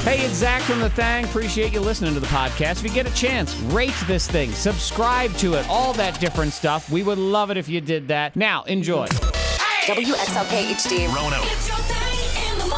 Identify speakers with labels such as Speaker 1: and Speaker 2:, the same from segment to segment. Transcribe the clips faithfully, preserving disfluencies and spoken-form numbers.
Speaker 1: Hey, it's Zach from The Thang. Appreciate you listening to the podcast. If you get a chance, rate this thing, subscribe to it, all that different stuff. We would love it if you did that. Now, enjoy.
Speaker 2: W X L K H D.
Speaker 3: Rono.
Speaker 4: It's your thing in the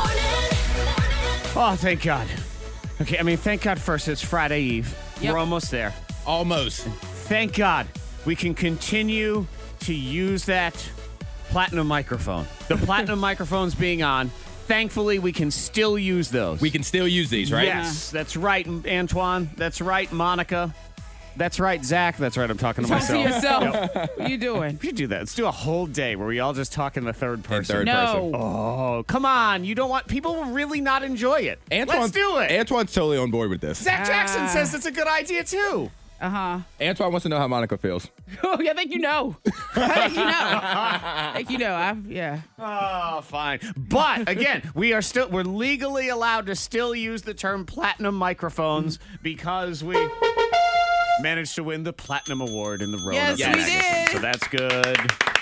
Speaker 4: morning.
Speaker 1: Oh, thank God. Okay, I mean, thank God first, it's Friday Eve.
Speaker 5: Yep.
Speaker 1: We're almost there.
Speaker 3: Almost.
Speaker 1: Thank God we can continue to use that platinum microphone. The platinum microphones being on. Thankfully, we can still use those.
Speaker 3: We can still use these, right?
Speaker 1: Yes, that's right, Antoine. That's right, Monica. That's right, Zach. That's right, I'm talking to
Speaker 5: Talk to
Speaker 1: myself.
Speaker 5: yourself. What are you doing?
Speaker 1: We should do that. Let's do a whole day where we all just talk in the third person.
Speaker 3: third
Speaker 5: No.
Speaker 3: person.
Speaker 1: Oh, come on. You don't want... People will really not enjoy it.
Speaker 3: Antoine,
Speaker 1: Let's do it.
Speaker 3: Antoine's totally on board with this.
Speaker 1: Zach Jackson
Speaker 5: Ah.
Speaker 1: says it's a good idea, too.
Speaker 5: Uh-huh.
Speaker 3: Antoine wants to know how Monica feels.
Speaker 5: Oh, yeah, I think you know. I think you know. I think you know. I've, yeah.
Speaker 1: Oh, fine. But again, we are still we're legally allowed to still use the term platinum microphones because we managed to win the platinum award in the Rona
Speaker 5: Yes,
Speaker 3: we
Speaker 1: magazine.
Speaker 5: did.
Speaker 1: So that's good.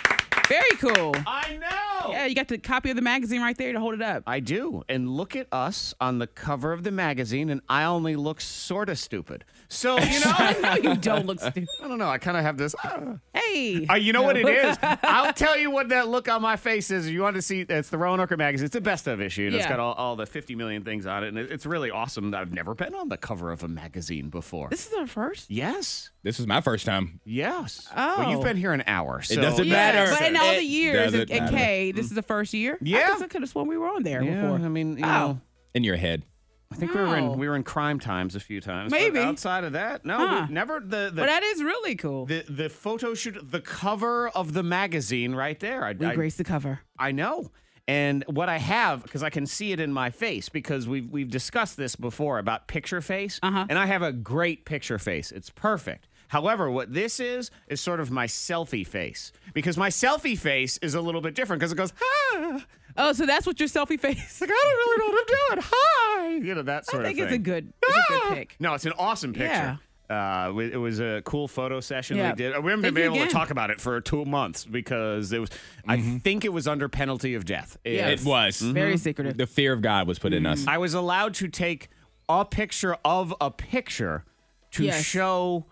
Speaker 5: Very cool.
Speaker 1: I know.
Speaker 5: Yeah, you got the copy of the magazine right there to hold it up.
Speaker 1: I do. And look at us on the cover of the magazine, and I only look sort of stupid. So, you know,
Speaker 5: No, you don't look stupid.
Speaker 1: I don't know. I kind of have this. Uh,
Speaker 5: Hey.
Speaker 1: Uh, you know what it is? I'll tell you what that look on my face is. You want to see, it's the Roanoke magazine. It's the best of issue. And It's
Speaker 5: Yeah.
Speaker 1: got all, all the fifty million things on it. And it- it's really awesome. I've never been on the cover of a magazine before.
Speaker 5: This is our first?
Speaker 1: Yes.
Speaker 3: This is my first time.
Speaker 1: Yes.
Speaker 5: Oh.
Speaker 1: Well, you've been here an hour. So.
Speaker 3: It doesn't
Speaker 5: Yeah,
Speaker 3: matter.
Speaker 5: but in all
Speaker 3: It
Speaker 5: the years
Speaker 3: doesn't
Speaker 5: at, at
Speaker 3: matter.
Speaker 5: K, this is the first year?
Speaker 1: Yeah.
Speaker 5: I could have sworn we were on there
Speaker 1: Yeah,
Speaker 5: before.
Speaker 1: I mean, you
Speaker 5: Oh.
Speaker 1: know,
Speaker 3: In your head.
Speaker 1: I think we were in
Speaker 5: No.
Speaker 1: we were in Crime Times a few times. But
Speaker 5: Maybe.
Speaker 1: outside of that, no,
Speaker 5: Huh.
Speaker 1: we never the the,
Speaker 5: But that is really cool.
Speaker 1: the the photo shoot, the cover of the magazine right there. I,
Speaker 5: we
Speaker 1: I,
Speaker 5: graced the cover.
Speaker 1: I know. And what I have, because I can see it in my face, because we've we've discussed this before about picture face,
Speaker 5: Uh-huh.
Speaker 1: and I have a great picture face. It's perfect. However, what this is is sort of my selfie face, because my selfie face is a little bit different because it goes, ah,
Speaker 5: Oh, so that's what your selfie face?
Speaker 1: like I don't really know what I'm doing. Hi, you know that sort
Speaker 5: I think
Speaker 1: of
Speaker 5: it's a
Speaker 1: thing.
Speaker 5: good, it's a good
Speaker 1: Ah!
Speaker 5: pick.
Speaker 1: No, it's an awesome picture. Uh, it was a cool photo session
Speaker 5: Yeah.
Speaker 1: we did. We haven't
Speaker 5: Thank
Speaker 1: been
Speaker 5: you
Speaker 1: able to
Speaker 5: again.
Speaker 1: talk about it for two months because it was. I think it was under penalty of death.
Speaker 5: Yes.
Speaker 3: It was.
Speaker 5: Very secretive.
Speaker 3: The fear of God was put in us.
Speaker 1: I was allowed to take a picture of a picture to
Speaker 5: Yes.
Speaker 1: show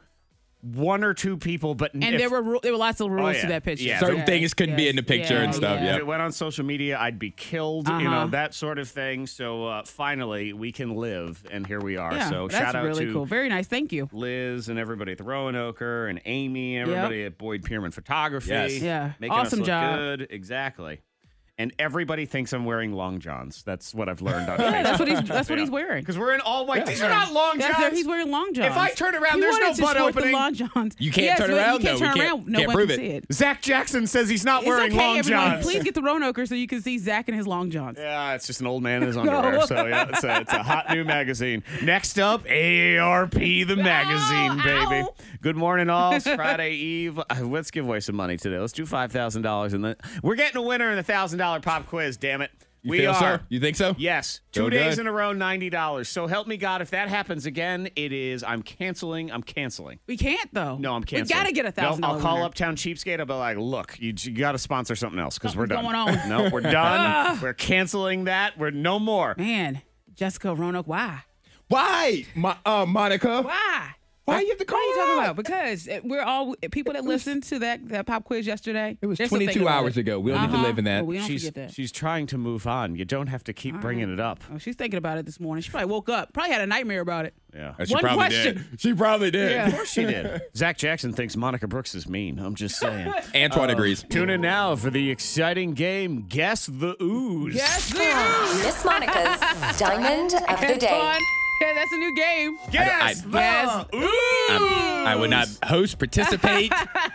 Speaker 1: one or two people, but
Speaker 5: And
Speaker 1: if,
Speaker 5: there were ru- there were lots of rules
Speaker 1: yeah.
Speaker 5: to that picture.
Speaker 1: Yeah.
Speaker 3: Certain
Speaker 5: Yes,
Speaker 3: things couldn't be
Speaker 5: yes,
Speaker 3: in the picture
Speaker 5: yeah,
Speaker 3: and stuff,
Speaker 1: if
Speaker 3: yeah.
Speaker 1: it went on social media, I'd be killed. You know
Speaker 5: Uh-huh.
Speaker 1: that sort of thing. So uh, finally, we can live, and here we are.
Speaker 5: Yeah,
Speaker 1: so
Speaker 5: that's
Speaker 1: shout out
Speaker 5: really
Speaker 1: to
Speaker 5: cool. Very nice. Thank you.
Speaker 1: Liz and everybody at the Roanoker and Amy, everybody at Boyd Pierman Photography.
Speaker 3: Yes.
Speaker 5: Yeah.
Speaker 1: Making us
Speaker 5: Awesome
Speaker 1: look
Speaker 5: job.
Speaker 1: good. Exactly. And everybody thinks I'm wearing long johns. That's what I've learned on
Speaker 5: Yeah,
Speaker 1: Facebook.
Speaker 5: that's what he's that's what he's wearing.
Speaker 1: Because we're in all white. These are not long
Speaker 5: That's
Speaker 1: johns.
Speaker 5: there, he's wearing long johns.
Speaker 1: If I turn around,
Speaker 5: He
Speaker 1: there's no
Speaker 5: wanted to
Speaker 1: butt
Speaker 5: sport
Speaker 1: opening.
Speaker 5: The long johns.
Speaker 3: You can't
Speaker 5: Yes,
Speaker 3: turn
Speaker 5: but
Speaker 3: around,
Speaker 5: You can't
Speaker 3: though. We
Speaker 5: turn
Speaker 3: can't-
Speaker 5: around. No
Speaker 3: can't
Speaker 5: one
Speaker 3: prove
Speaker 5: can
Speaker 3: it.
Speaker 5: see it.
Speaker 1: Zach Jackson says he's not
Speaker 5: It's
Speaker 1: wearing
Speaker 5: okay,
Speaker 1: long
Speaker 5: everyone.
Speaker 1: johns.
Speaker 5: Please get the Roanoker so you can see Zach in his long johns.
Speaker 1: Yeah, it's just an old man in his underwear. So yeah, it's a, it's a hot new magazine. Next up, A A R P the magazine,
Speaker 5: Ow,
Speaker 1: baby.
Speaker 5: ow.
Speaker 1: Good morning, all. It's Friday Eve. Uh, Let's give away some money today. Let's do five thousand dollars, and then we're getting a winner in the thousand dollar pop quiz. Damn it,
Speaker 3: You
Speaker 1: we
Speaker 3: feel,
Speaker 1: are.
Speaker 3: sir? You think so?
Speaker 1: Yes, two
Speaker 3: Feel
Speaker 1: days
Speaker 3: good.
Speaker 1: in a row, ninety dollars. So help me God, if that happens again, it is. I'm canceling. I'm canceling.
Speaker 5: We can't though.
Speaker 1: No, I'm canceling.
Speaker 5: We gotta get a thousand.
Speaker 1: No, I'll call Uptown Cheapskate. I'll be like, look, you, you got to sponsor something else because we're done.
Speaker 5: Something's going on.
Speaker 1: No, we're done. We're canceling that. We're no more.
Speaker 5: Man, Jessica Roanoke, why?
Speaker 3: Why, Mo- uh, Monica?
Speaker 5: Why?
Speaker 3: Why you have to call
Speaker 5: What are you
Speaker 3: her
Speaker 5: talking
Speaker 3: out?
Speaker 5: about? Because uh, we're all people that listened to that, that pop quiz yesterday.
Speaker 3: It was
Speaker 5: they're still
Speaker 3: twenty-two
Speaker 5: thinking about
Speaker 3: hours
Speaker 5: it.
Speaker 3: ago. We don't need to
Speaker 5: Uh-huh.
Speaker 3: live in that.
Speaker 5: Well, we don't
Speaker 1: She's,
Speaker 5: forget that.
Speaker 1: she's trying to move on. You don't have to keep bringing it up.
Speaker 5: Oh, she's thinking about it this morning. She probably woke up. Probably had a nightmare about it.
Speaker 1: Yeah.
Speaker 3: Uh, She
Speaker 5: One
Speaker 3: probably
Speaker 5: question.
Speaker 3: did. She probably did.
Speaker 5: Yeah.
Speaker 1: Of course she did. Zach Jackson thinks Monica Brooks is mean. I'm just saying.
Speaker 3: Antoine agrees.
Speaker 1: Tune in now for the exciting game, Guess the Ooze.
Speaker 5: Yes, the
Speaker 2: Miss Monica's Diamond of the Day.
Speaker 5: Fun. Yeah, that's a new game.
Speaker 1: Guess
Speaker 3: I-
Speaker 1: the
Speaker 5: Yes.
Speaker 1: Ooze.
Speaker 3: I would not host, participate,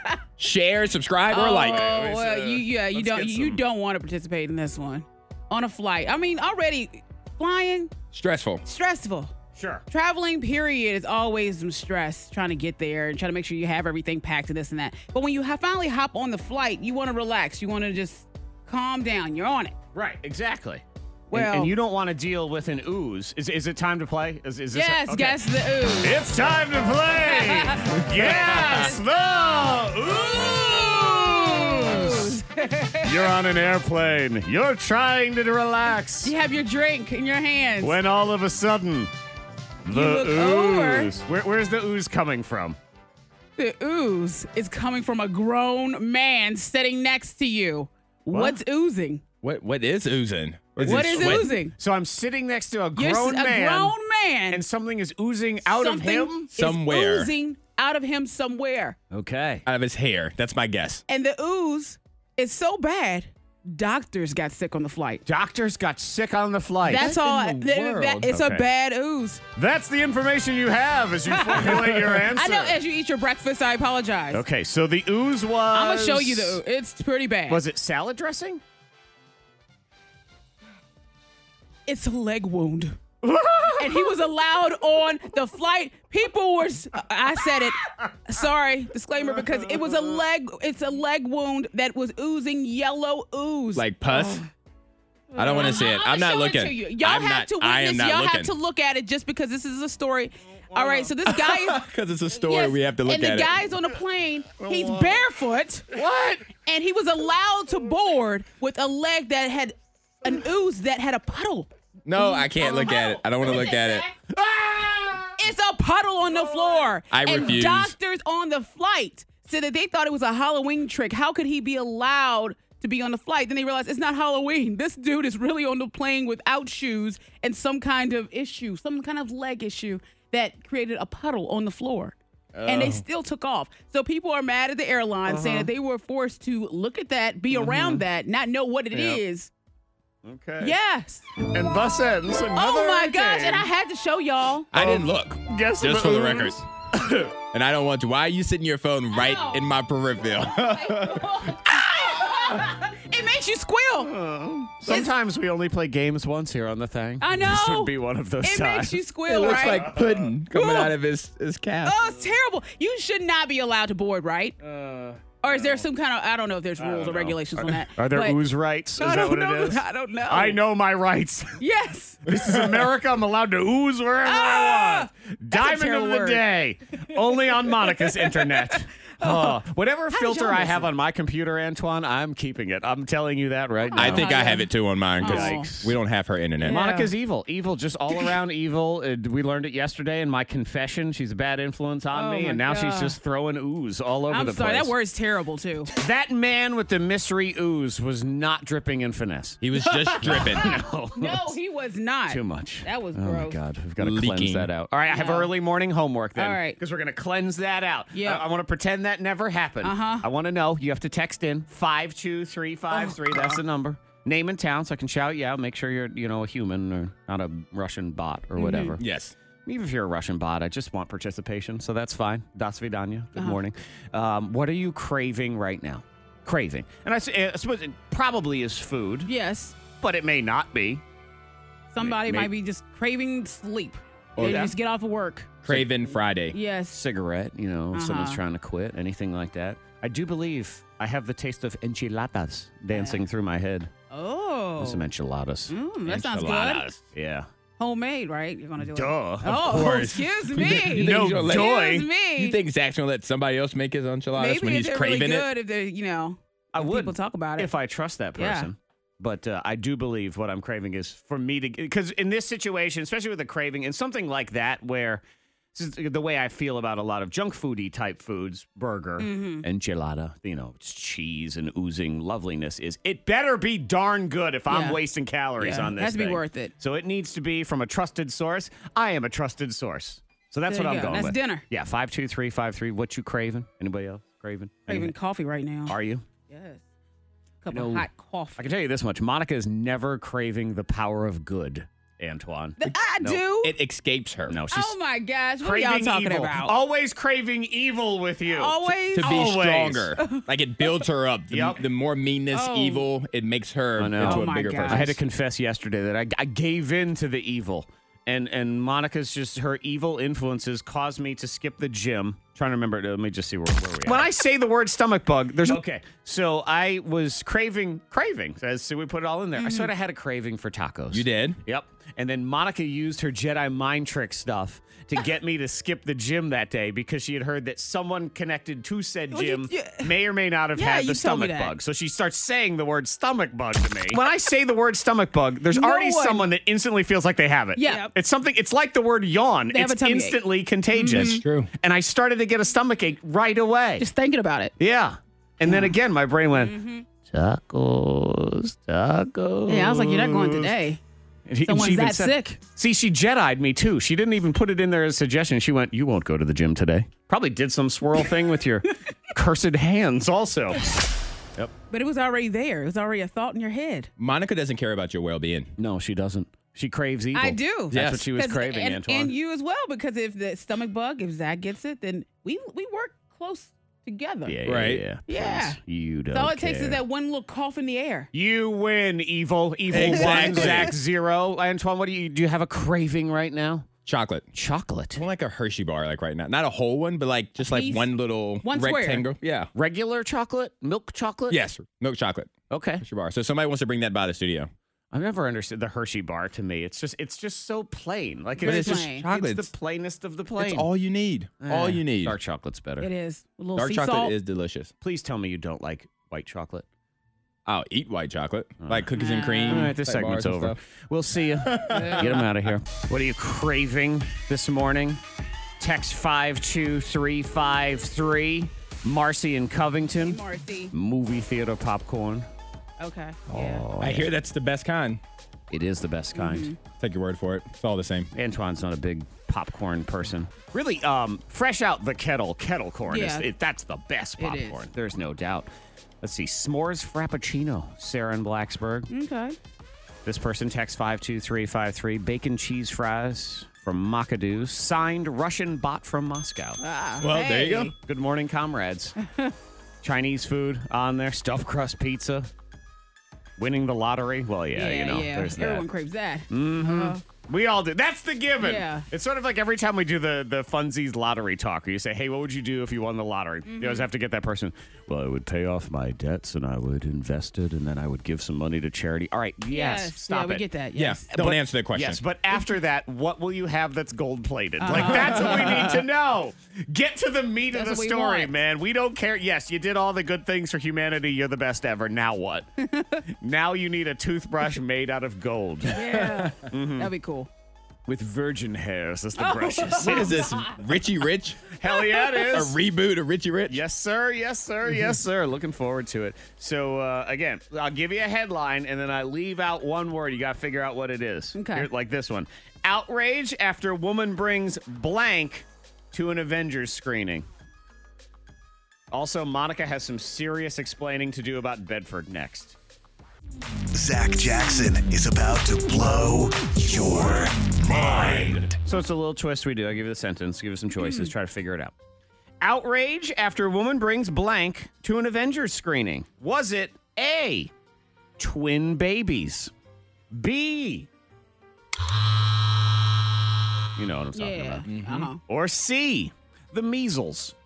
Speaker 3: share, subscribe, or like.
Speaker 5: Oh,
Speaker 1: Let's,
Speaker 5: well,
Speaker 1: uh,
Speaker 5: you yeah, you
Speaker 1: let's
Speaker 5: don't
Speaker 1: get
Speaker 5: you
Speaker 1: some-
Speaker 5: don't want to participate in this one on a flight. I mean, already flying
Speaker 3: Stressful.
Speaker 5: stressful.
Speaker 1: Sure.
Speaker 5: Traveling, period, is always some stress trying to get there and trying to make sure you have everything packed and this and that. But when you ha- finally hop on the flight, you want to relax. You want to just calm down. You're on it.
Speaker 1: Right, exactly.
Speaker 5: Well-
Speaker 1: and, and you don't want to deal with an ooze. Is, is it time to play? Is, is this
Speaker 5: Yes,
Speaker 1: okay.
Speaker 5: guess the ooze.
Speaker 1: It's time to play. Guess the Ooze. You're on an airplane. You're trying to relax.
Speaker 5: You have your drink in your hands.
Speaker 1: When all of a sudden, the
Speaker 5: look over.
Speaker 1: ooze. Where, where's the ooze coming from?
Speaker 5: The ooze is coming from a grown man sitting next to you. What's oozing?
Speaker 3: What what is oozing? Is
Speaker 5: What
Speaker 3: it
Speaker 5: is
Speaker 3: sweat?
Speaker 5: oozing?
Speaker 1: So I'm sitting next to a
Speaker 5: You're s-
Speaker 1: grown
Speaker 5: a
Speaker 1: man.
Speaker 5: grown man.
Speaker 1: And something is oozing out of
Speaker 5: Something
Speaker 1: him?
Speaker 5: is
Speaker 3: Somewhere.
Speaker 5: oozing out of him somewhere.
Speaker 1: Okay.
Speaker 3: Out of his hair. That's my guess.
Speaker 5: And the ooze is so bad, doctors got sick on the flight.
Speaker 1: Doctors got sick on the flight.
Speaker 5: That's
Speaker 3: What
Speaker 5: all.
Speaker 3: in the
Speaker 5: th-
Speaker 3: world?
Speaker 5: that- it's
Speaker 1: Okay.
Speaker 5: a bad ooze.
Speaker 1: That's the information you have as you formulate your answer.
Speaker 5: I know. As you eat your breakfast, I apologize.
Speaker 1: Okay, so the ooze was.
Speaker 5: I'm gonna show you the ooze. It's pretty bad.
Speaker 1: Was it salad dressing?
Speaker 5: It's a leg wound. And he was allowed on the flight. People were, s- I said it, sorry, disclaimer, because it was a leg, it's a leg wound that was oozing yellow ooze.
Speaker 3: Like pus? I don't want to see it.
Speaker 5: I'ma
Speaker 3: I'm not
Speaker 5: show it
Speaker 3: looking.
Speaker 5: to you. Y'all
Speaker 3: I'm
Speaker 5: have
Speaker 3: not,
Speaker 5: to
Speaker 3: I am
Speaker 5: witness,
Speaker 3: not
Speaker 5: y'all
Speaker 3: looking.
Speaker 5: have to look at it just because this is a story. All right, so this guy,
Speaker 3: Because it's a story,
Speaker 5: yes,
Speaker 3: we have to look
Speaker 5: and
Speaker 3: at
Speaker 5: the
Speaker 3: it.
Speaker 5: guy's on the plane, he's barefoot,
Speaker 1: What?
Speaker 5: and he was allowed to board with a leg that had an ooze that had a puddle.
Speaker 3: No, I can't look at it. I don't want to look at it.
Speaker 5: It's a puddle on the floor.
Speaker 3: I
Speaker 5: and
Speaker 3: refuse.
Speaker 5: doctors on the flight said that they thought it was a Halloween trick. How could he be allowed to be on the flight? Then they realized it's not Halloween. This dude is really on the plane without shoes and some kind of issue, some kind of leg issue that created a puddle on the floor. And they still took off. So people are mad at the airline saying that they were forced to look at that, be around that, not know what it
Speaker 1: Yep.
Speaker 5: is.
Speaker 1: Okay.
Speaker 5: Yes.
Speaker 1: And thus ends another
Speaker 5: Oh my gosh.
Speaker 1: game.
Speaker 5: And I had to show y'all.
Speaker 3: I didn't look.
Speaker 1: Guess
Speaker 3: Just for the record.
Speaker 1: ooze.
Speaker 3: And I don't want to. Why are you sitting your phone right
Speaker 5: Ow.
Speaker 3: in my peripheral?
Speaker 5: It makes you squeal.
Speaker 1: Sometimes we only play games once here on the thing.
Speaker 5: I
Speaker 1: This
Speaker 5: know.
Speaker 1: would be one of those
Speaker 5: It
Speaker 1: times.
Speaker 5: makes you
Speaker 3: It
Speaker 5: squeal,
Speaker 3: looks
Speaker 5: right?
Speaker 3: like pudding coming out of his, his calf.
Speaker 5: Oh, it's terrible. You should not be allowed to board, right? Or is there some kind of, I don't know if there's rules or regulations on that.
Speaker 1: Are there
Speaker 5: but
Speaker 1: ooze rights? Is
Speaker 5: I
Speaker 1: that
Speaker 5: don't
Speaker 1: what
Speaker 5: know.
Speaker 1: it is?
Speaker 5: I don't know.
Speaker 1: I know my rights.
Speaker 5: Yes.
Speaker 1: This is America. I'm allowed to ooze wherever
Speaker 5: Ah!
Speaker 1: I want. Diamond
Speaker 5: terrible
Speaker 1: of the
Speaker 5: word.
Speaker 1: day. Only on Monica's internet. Oh, whatever
Speaker 5: did
Speaker 1: filter
Speaker 5: y'all
Speaker 1: I
Speaker 5: miss
Speaker 1: have
Speaker 5: it?
Speaker 1: on my computer, Antoine, I'm keeping it. I'm telling you that right now.
Speaker 3: I think
Speaker 5: how
Speaker 3: I
Speaker 5: you-
Speaker 3: have it too on mine because
Speaker 1: Yikes.
Speaker 3: we don't have her internet.
Speaker 5: Yeah.
Speaker 1: Monica's evil. Evil, just all around evil. Uh, we learned it yesterday in my confession. She's a bad influence on
Speaker 5: Oh,
Speaker 1: me,
Speaker 5: my
Speaker 1: and now she's
Speaker 5: God.
Speaker 1: just throwing ooze all over
Speaker 5: I'm
Speaker 1: the
Speaker 5: sorry.
Speaker 1: place.
Speaker 5: That word's terrible, too.
Speaker 1: That man with the mystery ooze was not dripping in finesse.
Speaker 3: He was just dripping.
Speaker 1: Oh,
Speaker 5: No, he was not.
Speaker 1: too much.
Speaker 5: That was
Speaker 1: Oh my
Speaker 5: gross.
Speaker 1: God, we've got to cleanse
Speaker 3: Leaking.
Speaker 1: that out. All right, I have
Speaker 5: Yeah.
Speaker 1: early morning homework then.
Speaker 5: All right.
Speaker 1: because we're gonna cleanse that out.
Speaker 5: Yeah.
Speaker 1: I, I want to pretend that never happened.
Speaker 5: Uh-huh.
Speaker 1: I want to know. You have to text in five two three five three.
Speaker 5: Oh,
Speaker 1: That's the number. Name and town, so I can shout you out. Make sure you're you know a human or not a Russian bot or
Speaker 5: Mm-hmm.
Speaker 1: whatever.
Speaker 3: Yes.
Speaker 1: Even if you're a Russian bot, I just want participation, so that's fine. Das vidanya. Good
Speaker 5: Uh-huh.
Speaker 1: morning. Um, what are you craving right now? Craving, and I, s- I suppose it probably is food,
Speaker 5: Yes.
Speaker 1: but it may not be.
Speaker 5: Somebody
Speaker 1: May-
Speaker 5: might be just craving sleep.
Speaker 1: Oh,
Speaker 5: They
Speaker 1: yeah?
Speaker 5: just get off of work.
Speaker 3: Craven Friday.
Speaker 5: Yes.
Speaker 1: Cigarette, you know, if someone's
Speaker 5: Uh-huh.
Speaker 1: trying to quit, anything like that. I do believe I have the taste of enchiladas dancing through my head.
Speaker 5: Oh.
Speaker 1: Some enchiladas.
Speaker 5: Mm, that sounds good.
Speaker 3: Enchiladas.
Speaker 1: Yeah.
Speaker 5: Homemade, right? You're going to do it.
Speaker 1: Duh.
Speaker 5: Oh,
Speaker 3: course.
Speaker 5: excuse
Speaker 3: You think- you
Speaker 5: me.
Speaker 3: think
Speaker 1: No
Speaker 3: he's gonna let-
Speaker 1: joy.
Speaker 5: Excuse me.
Speaker 3: You think Zach's gonna let somebody else make his enchiladas
Speaker 5: Maybe
Speaker 3: when
Speaker 5: if
Speaker 3: he's
Speaker 5: they're
Speaker 3: craving
Speaker 5: really
Speaker 3: it?
Speaker 5: good if they're, you know,
Speaker 1: I
Speaker 5: if
Speaker 1: would
Speaker 5: people talk about it.
Speaker 1: if I trust that
Speaker 5: Yeah.
Speaker 1: person. But uh, I do believe what I'm craving is for me to, because in this situation, especially with a craving and something like that, where this is the way I feel about a lot of junk foody type foods, burger,
Speaker 5: Mm-hmm.
Speaker 1: enchilada, you know, it's cheese and oozing loveliness is, it better be darn good if I'm
Speaker 5: Yeah.
Speaker 1: wasting calories
Speaker 5: Yeah.
Speaker 1: on this.
Speaker 5: Has to be
Speaker 1: thing.
Speaker 5: worth it.
Speaker 1: So it needs to be from a trusted source. I am a trusted source. So that's
Speaker 5: There
Speaker 1: what
Speaker 5: you
Speaker 1: I'm
Speaker 5: go.
Speaker 1: going
Speaker 5: That's
Speaker 1: with.
Speaker 5: dinner.
Speaker 1: Yeah, five two three five three. What you craving? Anybody else craving?
Speaker 5: Craving
Speaker 1: Anything?
Speaker 5: coffee right now.
Speaker 1: Are you?
Speaker 5: Yes. Cup
Speaker 1: know,
Speaker 5: of hot coffee.
Speaker 1: I can tell you this much. Monica is never craving the power of good, Antoine.
Speaker 5: Th- I
Speaker 1: No.
Speaker 5: do.
Speaker 3: It escapes her.
Speaker 1: No, she's
Speaker 5: Oh my gosh. What are
Speaker 1: craving
Speaker 5: y'all talking
Speaker 1: evil.
Speaker 5: about?
Speaker 1: Always craving evil with you.
Speaker 5: Always.
Speaker 3: To be
Speaker 1: Always.
Speaker 3: stronger. Like it builds her up. The,
Speaker 1: Yep.
Speaker 3: the more meanness,
Speaker 5: Oh.
Speaker 3: evil, it makes her
Speaker 1: I know.
Speaker 3: into
Speaker 5: Oh
Speaker 3: a
Speaker 5: my
Speaker 3: bigger
Speaker 5: gosh.
Speaker 3: person.
Speaker 1: I had to confess yesterday that I, I gave in to the evil. And and Monica's just, her evil influences caused me to skip the gym Trying to remember. Let me just see where, where we are. When I say the word stomach bug, there's okay. So I was craving, craving. So we put it all in there.
Speaker 5: Mm-hmm.
Speaker 1: I sort of had a craving for tacos.
Speaker 3: You did?
Speaker 1: Yep. And then Monica used her Jedi mind trick stuff to get me to skip the gym that day because she had heard that someone connected to said
Speaker 5: Well, you-
Speaker 1: gym
Speaker 5: yeah.
Speaker 1: may or may not have
Speaker 5: Yeah,
Speaker 1: had
Speaker 5: you
Speaker 1: the
Speaker 5: told me
Speaker 1: stomach
Speaker 5: that.
Speaker 1: bug. So she starts saying the word stomach bug to me. When I say the word stomach bug, there's
Speaker 5: No
Speaker 1: already
Speaker 5: one-
Speaker 1: someone that instantly feels like they have it.
Speaker 5: Yeah. Yep.
Speaker 1: It's something, it's like the word yawn.
Speaker 5: They have
Speaker 1: It's
Speaker 5: a tummy ache.
Speaker 1: instantly contagious.
Speaker 3: That's true.
Speaker 1: And I started to get a stomach ache right away.
Speaker 5: Just thinking about it.
Speaker 1: Yeah. And then again, my brain went, tacos, tacos.
Speaker 5: Yeah, I was like, you're not going today.
Speaker 1: And he- and
Speaker 5: Someone's
Speaker 1: she even
Speaker 5: that
Speaker 1: said-
Speaker 5: sick.
Speaker 1: See, she Jedi'd me too. She didn't even put it in there as a suggestion. She went, you won't go to the gym today. Probably did some swirl thing with your cursed hands also.
Speaker 5: But it was already there. It was already a thought in your head.
Speaker 3: Monica doesn't care about your well-being.
Speaker 1: No, she doesn't. She craves evil.
Speaker 5: I do.
Speaker 1: That's
Speaker 3: Yes.
Speaker 1: what she was
Speaker 5: 'Cause-
Speaker 1: craving,
Speaker 5: and,
Speaker 1: Antoine.
Speaker 5: and you as well, because if the stomach bug, if Zach gets it, then we we work close together.
Speaker 1: yeah,
Speaker 3: Right.
Speaker 1: yeah, yeah.
Speaker 5: Yeah.
Speaker 1: Please. You don't
Speaker 5: So all it takes
Speaker 1: care.
Speaker 5: is that one little cough in the air.
Speaker 1: You win, evil. Evil
Speaker 3: Exactly.
Speaker 1: one, Zach zero. Antoine, what do you do? You have a craving right now?
Speaker 3: Chocolate.
Speaker 1: Chocolate.
Speaker 3: I want like a Hershey bar, like right now. Not a whole one, but like just like
Speaker 5: Piece?
Speaker 3: one little
Speaker 5: One square.
Speaker 3: rectangle. Yeah.
Speaker 1: Regular chocolate? Milk chocolate?
Speaker 3: Yes. Milk chocolate.
Speaker 1: Okay.
Speaker 3: Hershey bar. So somebody wants to bring that by the studio.
Speaker 1: I've never understood the Hershey bar to me. It's just it's just so plain. Like
Speaker 5: Very
Speaker 1: it's just
Speaker 5: plain.
Speaker 3: Chocolate.
Speaker 1: it's the plainest of the plain.
Speaker 3: It's all you need. all you need.
Speaker 1: Dark chocolate's better.
Speaker 5: It is. A little
Speaker 3: Dark
Speaker 5: sea
Speaker 3: chocolate
Speaker 5: salt.
Speaker 3: is delicious.
Speaker 1: Please tell me you don't like white chocolate.
Speaker 3: I'll eat white chocolate, like cookies and
Speaker 5: Ah.
Speaker 3: cream.
Speaker 1: All right, this
Speaker 3: type
Speaker 1: segment's
Speaker 3: bars and
Speaker 1: over.
Speaker 3: stuff.
Speaker 1: We'll see you. Get them out of here. What are you craving this morning? Text five two three five three. Marcy in Covington.
Speaker 5: Marcy.
Speaker 1: Movie theater popcorn.
Speaker 5: Okay.
Speaker 1: Oh.
Speaker 5: Yeah.
Speaker 3: I hear that's the best kind.
Speaker 1: It is the best kind.
Speaker 5: Mm-hmm.
Speaker 3: Take your word for it. It's all the same.
Speaker 1: Antoine's not a big popcorn person. Really, um, fresh out the kettle, kettle corn.
Speaker 5: Yeah.
Speaker 1: Is, it, that's the best
Speaker 5: It is.
Speaker 1: popcorn. There's no doubt. Let's see. S'mores Frappuccino. Sarah in Blacksburg.
Speaker 5: Okay.
Speaker 1: This person texts five two three five three. Bacon cheese fries from Makadoo. Signed Russian bot from Moscow.
Speaker 5: Ah,
Speaker 3: Well, there you
Speaker 5: hey.
Speaker 3: go.
Speaker 1: Good morning, comrades. Chinese food on there. Stuffed crust pizza. Winning the lottery. Well, yeah,
Speaker 5: Yeah,
Speaker 1: you know,
Speaker 5: yeah.
Speaker 1: there's that.
Speaker 5: Everyone craves that.
Speaker 1: Mm-hmm. We all do. That's the given.
Speaker 5: Yeah.
Speaker 1: It's sort of like every time we do the, the funsies lottery talk, where you say, hey, what would you do if you won the lottery?
Speaker 5: Mm-hmm.
Speaker 1: You always have to get that person, well, I would pay off my debts and I would invest it and then I would give some money to charity. All right, yes, stop
Speaker 5: yeah, we
Speaker 1: it.
Speaker 5: get that.
Speaker 3: Yeah.
Speaker 5: Yes.
Speaker 3: Don't
Speaker 1: But-
Speaker 3: answer that question.
Speaker 1: Yes, but after that, what will you have that's gold plated?
Speaker 5: Uh-huh.
Speaker 1: Like, that's what we need to know. Get to the meat
Speaker 5: That's
Speaker 1: of the
Speaker 5: what we
Speaker 1: story,
Speaker 5: want.
Speaker 1: man. We don't care. Yes, you did all the good things for humanity. You're the best ever. Now what? Now you need a toothbrush made out of gold
Speaker 5: Yeah.
Speaker 1: Mm-hmm.
Speaker 5: That'd be cool.
Speaker 1: with virgin hairs as
Speaker 5: Oh.
Speaker 1: the brushes.
Speaker 3: What is this? Richie Rich?
Speaker 1: Hell yeah, it
Speaker 3: A
Speaker 1: is.
Speaker 3: reboot of Richie Rich?
Speaker 1: Yes, sir. Yes, sir. Yes, sir. Looking forward to it. So, uh, again, I'll give you a headline, and then I leave out one word. You got to figure out what it is.
Speaker 5: Okay.
Speaker 1: Here- like this one. Outrage after woman brings blank to an Avengers screening. Also, Monica has some serious explaining to do about Bedford next.
Speaker 6: Zach Jackson is about to blow your mind.
Speaker 1: So it's a little twist we do. I give you the sentence, give you some choices, try to figure it out. Outrage after woman brings blank to an Avengers screening. Was it A, twin babies? B, you know what I'm talking
Speaker 5: Yeah.
Speaker 1: about.
Speaker 5: Uh-huh.
Speaker 1: Or C, the measles.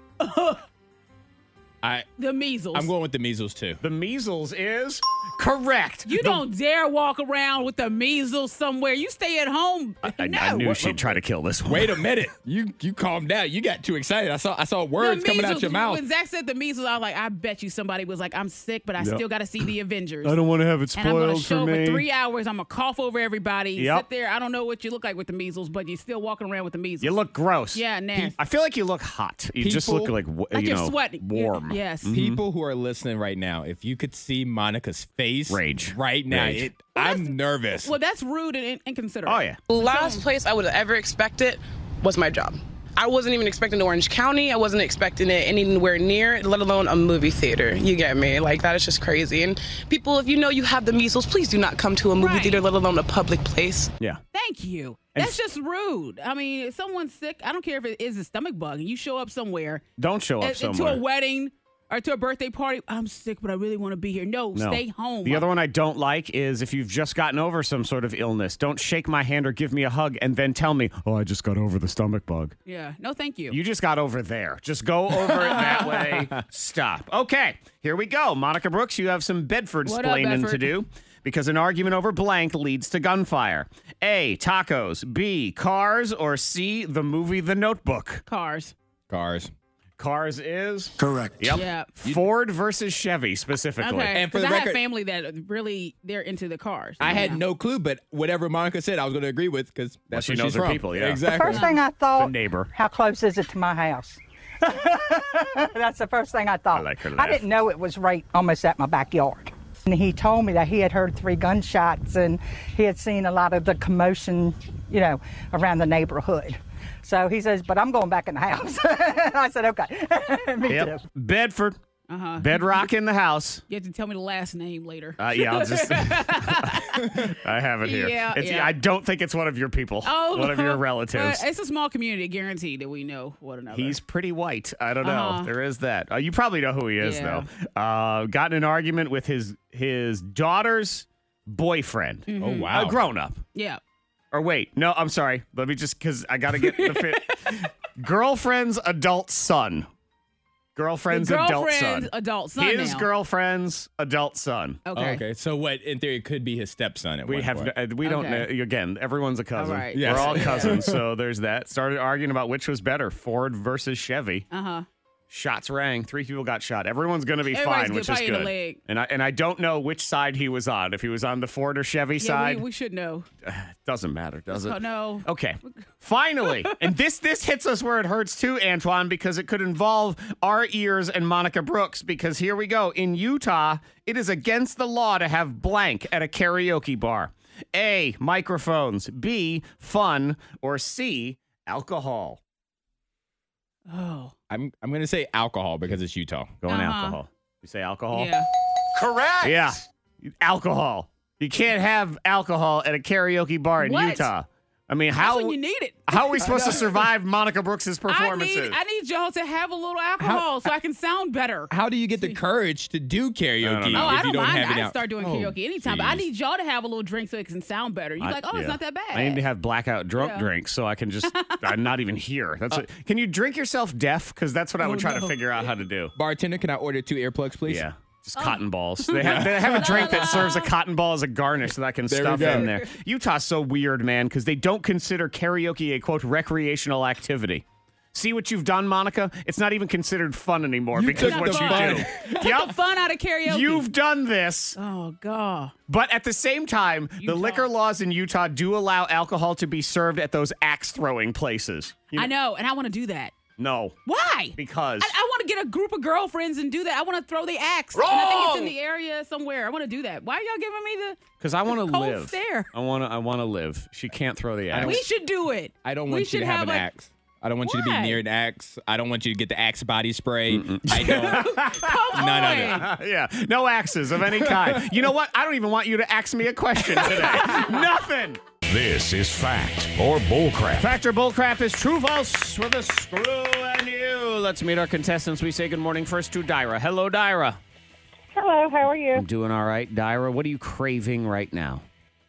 Speaker 3: I,
Speaker 5: The measles.
Speaker 3: I'm going with the measles too.
Speaker 1: The measles is correct.
Speaker 5: You
Speaker 1: The-
Speaker 5: don't dare walk around with the measles somewhere. You stay at home.
Speaker 1: I,
Speaker 5: no.
Speaker 1: I knew she'd try to kill this one.
Speaker 3: Wait a minute. You you calm down. You got too excited. I saw I saw
Speaker 5: The
Speaker 3: words coming out
Speaker 5: measles-
Speaker 3: your mouth.
Speaker 5: When Zach said the measles, I was like, I bet you somebody was like, I'm sick, but I
Speaker 1: Yep.
Speaker 5: still got to see the Avengers.
Speaker 1: I don't want to have it
Speaker 5: and I'm going to
Speaker 1: spoiled
Speaker 5: show
Speaker 1: for
Speaker 5: up
Speaker 1: me.
Speaker 5: for three hours. I'm going to cough over everybody.
Speaker 1: Yep.
Speaker 5: Sit there. I don't know what you look like with the measles, but you're still walking around with the measles.
Speaker 1: You look gross.
Speaker 5: Yeah, nasty.
Speaker 1: I feel like you look hot. You just look
Speaker 3: People-
Speaker 1: like, w-
Speaker 5: Like
Speaker 1: you
Speaker 5: you're
Speaker 1: know,
Speaker 5: sweating.
Speaker 1: warm.
Speaker 5: Yes.
Speaker 3: People who are listening right now, if you could see Monica's face
Speaker 1: Rage.
Speaker 3: right now,
Speaker 1: Rage.
Speaker 3: it, I'm nervous.
Speaker 5: Well, that's rude and in- inconsiderate.
Speaker 1: Oh, yeah.
Speaker 7: Last place I would have ever expected was my job. I wasn't even expecting Orange County. I wasn't expecting it anywhere near it, let alone a movie theater. You get me? Like, that is just crazy. And people, if you know you have the measles, please do not come to a movie
Speaker 5: Right.
Speaker 7: theater, let alone a public place.
Speaker 1: Yeah.
Speaker 5: Thank you.
Speaker 1: And
Speaker 5: That's just rude. I mean, if someone's sick, I don't care if it is a stomach bug, and you show up somewhere
Speaker 1: Don't show up
Speaker 5: uh,
Speaker 1: somewhere.
Speaker 5: to a wedding Or to a birthday party. I'm sick, but I really want to be here. No,
Speaker 1: No.
Speaker 5: stay home.
Speaker 1: The other one I don't like is if you've just gotten over some sort of illness, don't shake my hand or give me a hug and then tell me, oh, I just got over the stomach bug.
Speaker 5: Yeah. No, thank you.
Speaker 1: You just got over there. Just go over it that way. Stop. Okay, here we go. Monica Brooks, you have some Bedford
Speaker 5: What up,
Speaker 1: splaining to
Speaker 5: Bedford?
Speaker 1: do because an argument over blank leads to gunfire. A, tacos. B, cars. Or C, the movie The Notebook.
Speaker 5: Cars.
Speaker 3: Cars.
Speaker 1: Cars is?
Speaker 6: Correct.
Speaker 1: Yep.
Speaker 5: Yeah.
Speaker 1: Ford versus Chevy specifically.
Speaker 5: Okay.
Speaker 3: And for
Speaker 5: 'Cause
Speaker 3: the
Speaker 5: I have
Speaker 3: record-
Speaker 5: family that really, they're into the cars.
Speaker 3: I had
Speaker 5: Yeah.
Speaker 3: no clue, but whatever Monica said, I was going to agree with because that's
Speaker 1: she
Speaker 3: where
Speaker 1: knows
Speaker 3: she's
Speaker 1: her
Speaker 3: from.
Speaker 1: people, yeah.
Speaker 3: Exactly.
Speaker 8: First thing I thought,
Speaker 1: neighbor.
Speaker 8: how close is it to my house? That's the first thing I thought.
Speaker 1: I like her
Speaker 8: I
Speaker 1: laugh.
Speaker 8: didn't know it was right almost at my backyard. And he told me that he had heard three gunshots and he had seen a lot of the commotion, you know, around the neighborhood. So he says, but I'm going back in the house. I said, okay. Me
Speaker 1: Yep.
Speaker 8: too.
Speaker 1: Bedford.
Speaker 5: Uh-huh.
Speaker 1: Bedrock in the house.
Speaker 5: You have to tell me the last name later.
Speaker 1: Uh, yeah, I'll just. I have it here.
Speaker 5: Yeah,
Speaker 1: it's,
Speaker 5: yeah.
Speaker 1: I don't think it's one of your people.
Speaker 5: Oh,
Speaker 1: one of your
Speaker 5: no.
Speaker 1: relatives.
Speaker 5: But it's a small community, guaranteed that we know one another.
Speaker 1: He's pretty white. I don't know.
Speaker 5: Uh-huh.
Speaker 1: There is that. Uh, you probably know who he is,
Speaker 5: Yeah.
Speaker 1: though. Uh, got in an argument with his his daughter's boyfriend.
Speaker 5: Mm-hmm.
Speaker 3: Oh, wow.
Speaker 1: A grown up.
Speaker 5: yeah.
Speaker 1: Or wait, no, I'm sorry. Let me just because I got to get the fit. Girlfriend's adult son. Girlfriend's
Speaker 5: The
Speaker 1: adult
Speaker 5: girlfriend's
Speaker 1: son.
Speaker 5: adult son
Speaker 1: His
Speaker 5: now.
Speaker 1: girlfriend's adult son.
Speaker 3: Oh,
Speaker 5: Okay.
Speaker 3: okay. So what, in theory, could be his stepson at
Speaker 1: We
Speaker 3: one
Speaker 1: have
Speaker 3: point.
Speaker 1: no, uh, we don't
Speaker 5: Okay.
Speaker 1: know. Again, everyone's a cousin.
Speaker 5: All right.
Speaker 3: Yes.
Speaker 1: We're all
Speaker 3: Yeah.
Speaker 1: cousins, so there's that. Started arguing about which was better, Ford versus Chevy.
Speaker 5: Uh-huh.
Speaker 1: Shots rang. Three people got shot. Everyone's going to be
Speaker 5: Everybody's
Speaker 1: fine,
Speaker 5: good,
Speaker 1: which is
Speaker 5: probably in the
Speaker 1: good.
Speaker 5: leg.
Speaker 1: And I and I don't know which side he was on. If he was on the Ford or Chevy
Speaker 5: Yeah,
Speaker 1: side,
Speaker 5: we, we should know.
Speaker 1: doesn't matter, does it?
Speaker 5: Oh, no.
Speaker 1: Okay. Finally, and this this hits us where it hurts too, Antoine, because it could involve our ears and Monica Brooks. Because here we go. In Utah, it is against the law to have blank at a karaoke bar. A, microphones. B, fun. Or C, alcohol.
Speaker 5: Oh.
Speaker 3: I'm I'm going to say alcohol because it's Utah.
Speaker 1: Going
Speaker 5: Uh-huh.
Speaker 1: alcohol. You say alcohol?
Speaker 5: Yeah.
Speaker 6: Correct.
Speaker 1: Yeah. Alcohol. You can't have alcohol at a karaoke bar in
Speaker 5: What?
Speaker 1: Utah. I mean,
Speaker 5: That's
Speaker 1: how
Speaker 5: when you need it.
Speaker 1: how are we supposed to survive Monica Brooks's
Speaker 5: I
Speaker 1: performances?
Speaker 5: need, I need y'all to have a little alcohol so I can sound better.
Speaker 3: How do you get the courage to do karaoke
Speaker 1: don't know.
Speaker 5: Oh,
Speaker 3: if
Speaker 5: I
Speaker 3: you
Speaker 5: don't
Speaker 3: don't
Speaker 5: mind.
Speaker 3: have it
Speaker 5: I
Speaker 3: out?
Speaker 5: start doing
Speaker 3: Oh,
Speaker 5: karaoke anytime, but I
Speaker 3: jeez.
Speaker 5: need y'all to have a little drink so it can sound better. You're
Speaker 1: I-
Speaker 5: like, oh,
Speaker 1: yeah.
Speaker 5: it's not that bad.
Speaker 1: I need to have blackout drunk
Speaker 5: Yeah.
Speaker 1: drinks so I can just I'm not even here. That's what, can you drink yourself deaf? Because that's what I would
Speaker 5: Oh,
Speaker 1: try to
Speaker 5: no.
Speaker 1: figure out how to do.
Speaker 3: Bartender, can I order two earplugs, please?
Speaker 1: Yeah.
Speaker 5: Oh.
Speaker 1: Just cotton balls. They have, they have a drink that serves a cotton ball as a garnish that I can
Speaker 3: There we
Speaker 1: stuff
Speaker 3: go.
Speaker 1: in there. Utah's so weird, man, because they don't consider karaoke a, quote, recreational activity. See what you've done, Monica? It's not even considered fun anymore
Speaker 3: You
Speaker 1: because
Speaker 3: took
Speaker 1: what
Speaker 3: the
Speaker 1: you
Speaker 3: fun.
Speaker 1: do.
Speaker 5: Took
Speaker 1: Yep.
Speaker 5: the fun out of karaoke.
Speaker 1: You've done this.
Speaker 5: Oh, God.
Speaker 1: But at the same time, the
Speaker 5: Utah.
Speaker 1: liquor laws in Utah do allow alcohol to be served at those axe throwing places. You
Speaker 5: I know, and I want to do that.
Speaker 1: No,
Speaker 5: Why?
Speaker 1: because
Speaker 5: I, I want to get a group of girlfriends and do that. I want to throw the axe. And I think it's in the area somewhere. I want to do that. Why are y'all giving me the?
Speaker 1: because I want to
Speaker 5: cold
Speaker 1: live.
Speaker 5: stare.
Speaker 1: I want to. I want to live. She can't throw the axe.
Speaker 5: We should do it.
Speaker 3: I don't
Speaker 5: We
Speaker 3: want you
Speaker 5: should
Speaker 3: to have, an
Speaker 5: a-
Speaker 3: axe. I don't want you to be
Speaker 5: Why?
Speaker 3: near an axe. I don't want you to get the axe body spray. I don't.
Speaker 5: Come
Speaker 3: None of
Speaker 5: on.
Speaker 3: it.
Speaker 1: yeah, no axes of any kind. You know what? I don't even want you to ask me a question today. Nothing.
Speaker 9: This is fact or bullcrap.
Speaker 1: Fact or bullcrap is true false with a screw and you. Let's meet our contestants. We say good morning first to Dyra. Hello, Dyra.
Speaker 10: Hello, how are you?
Speaker 1: I'm doing all right. Dyra, what are you craving right now?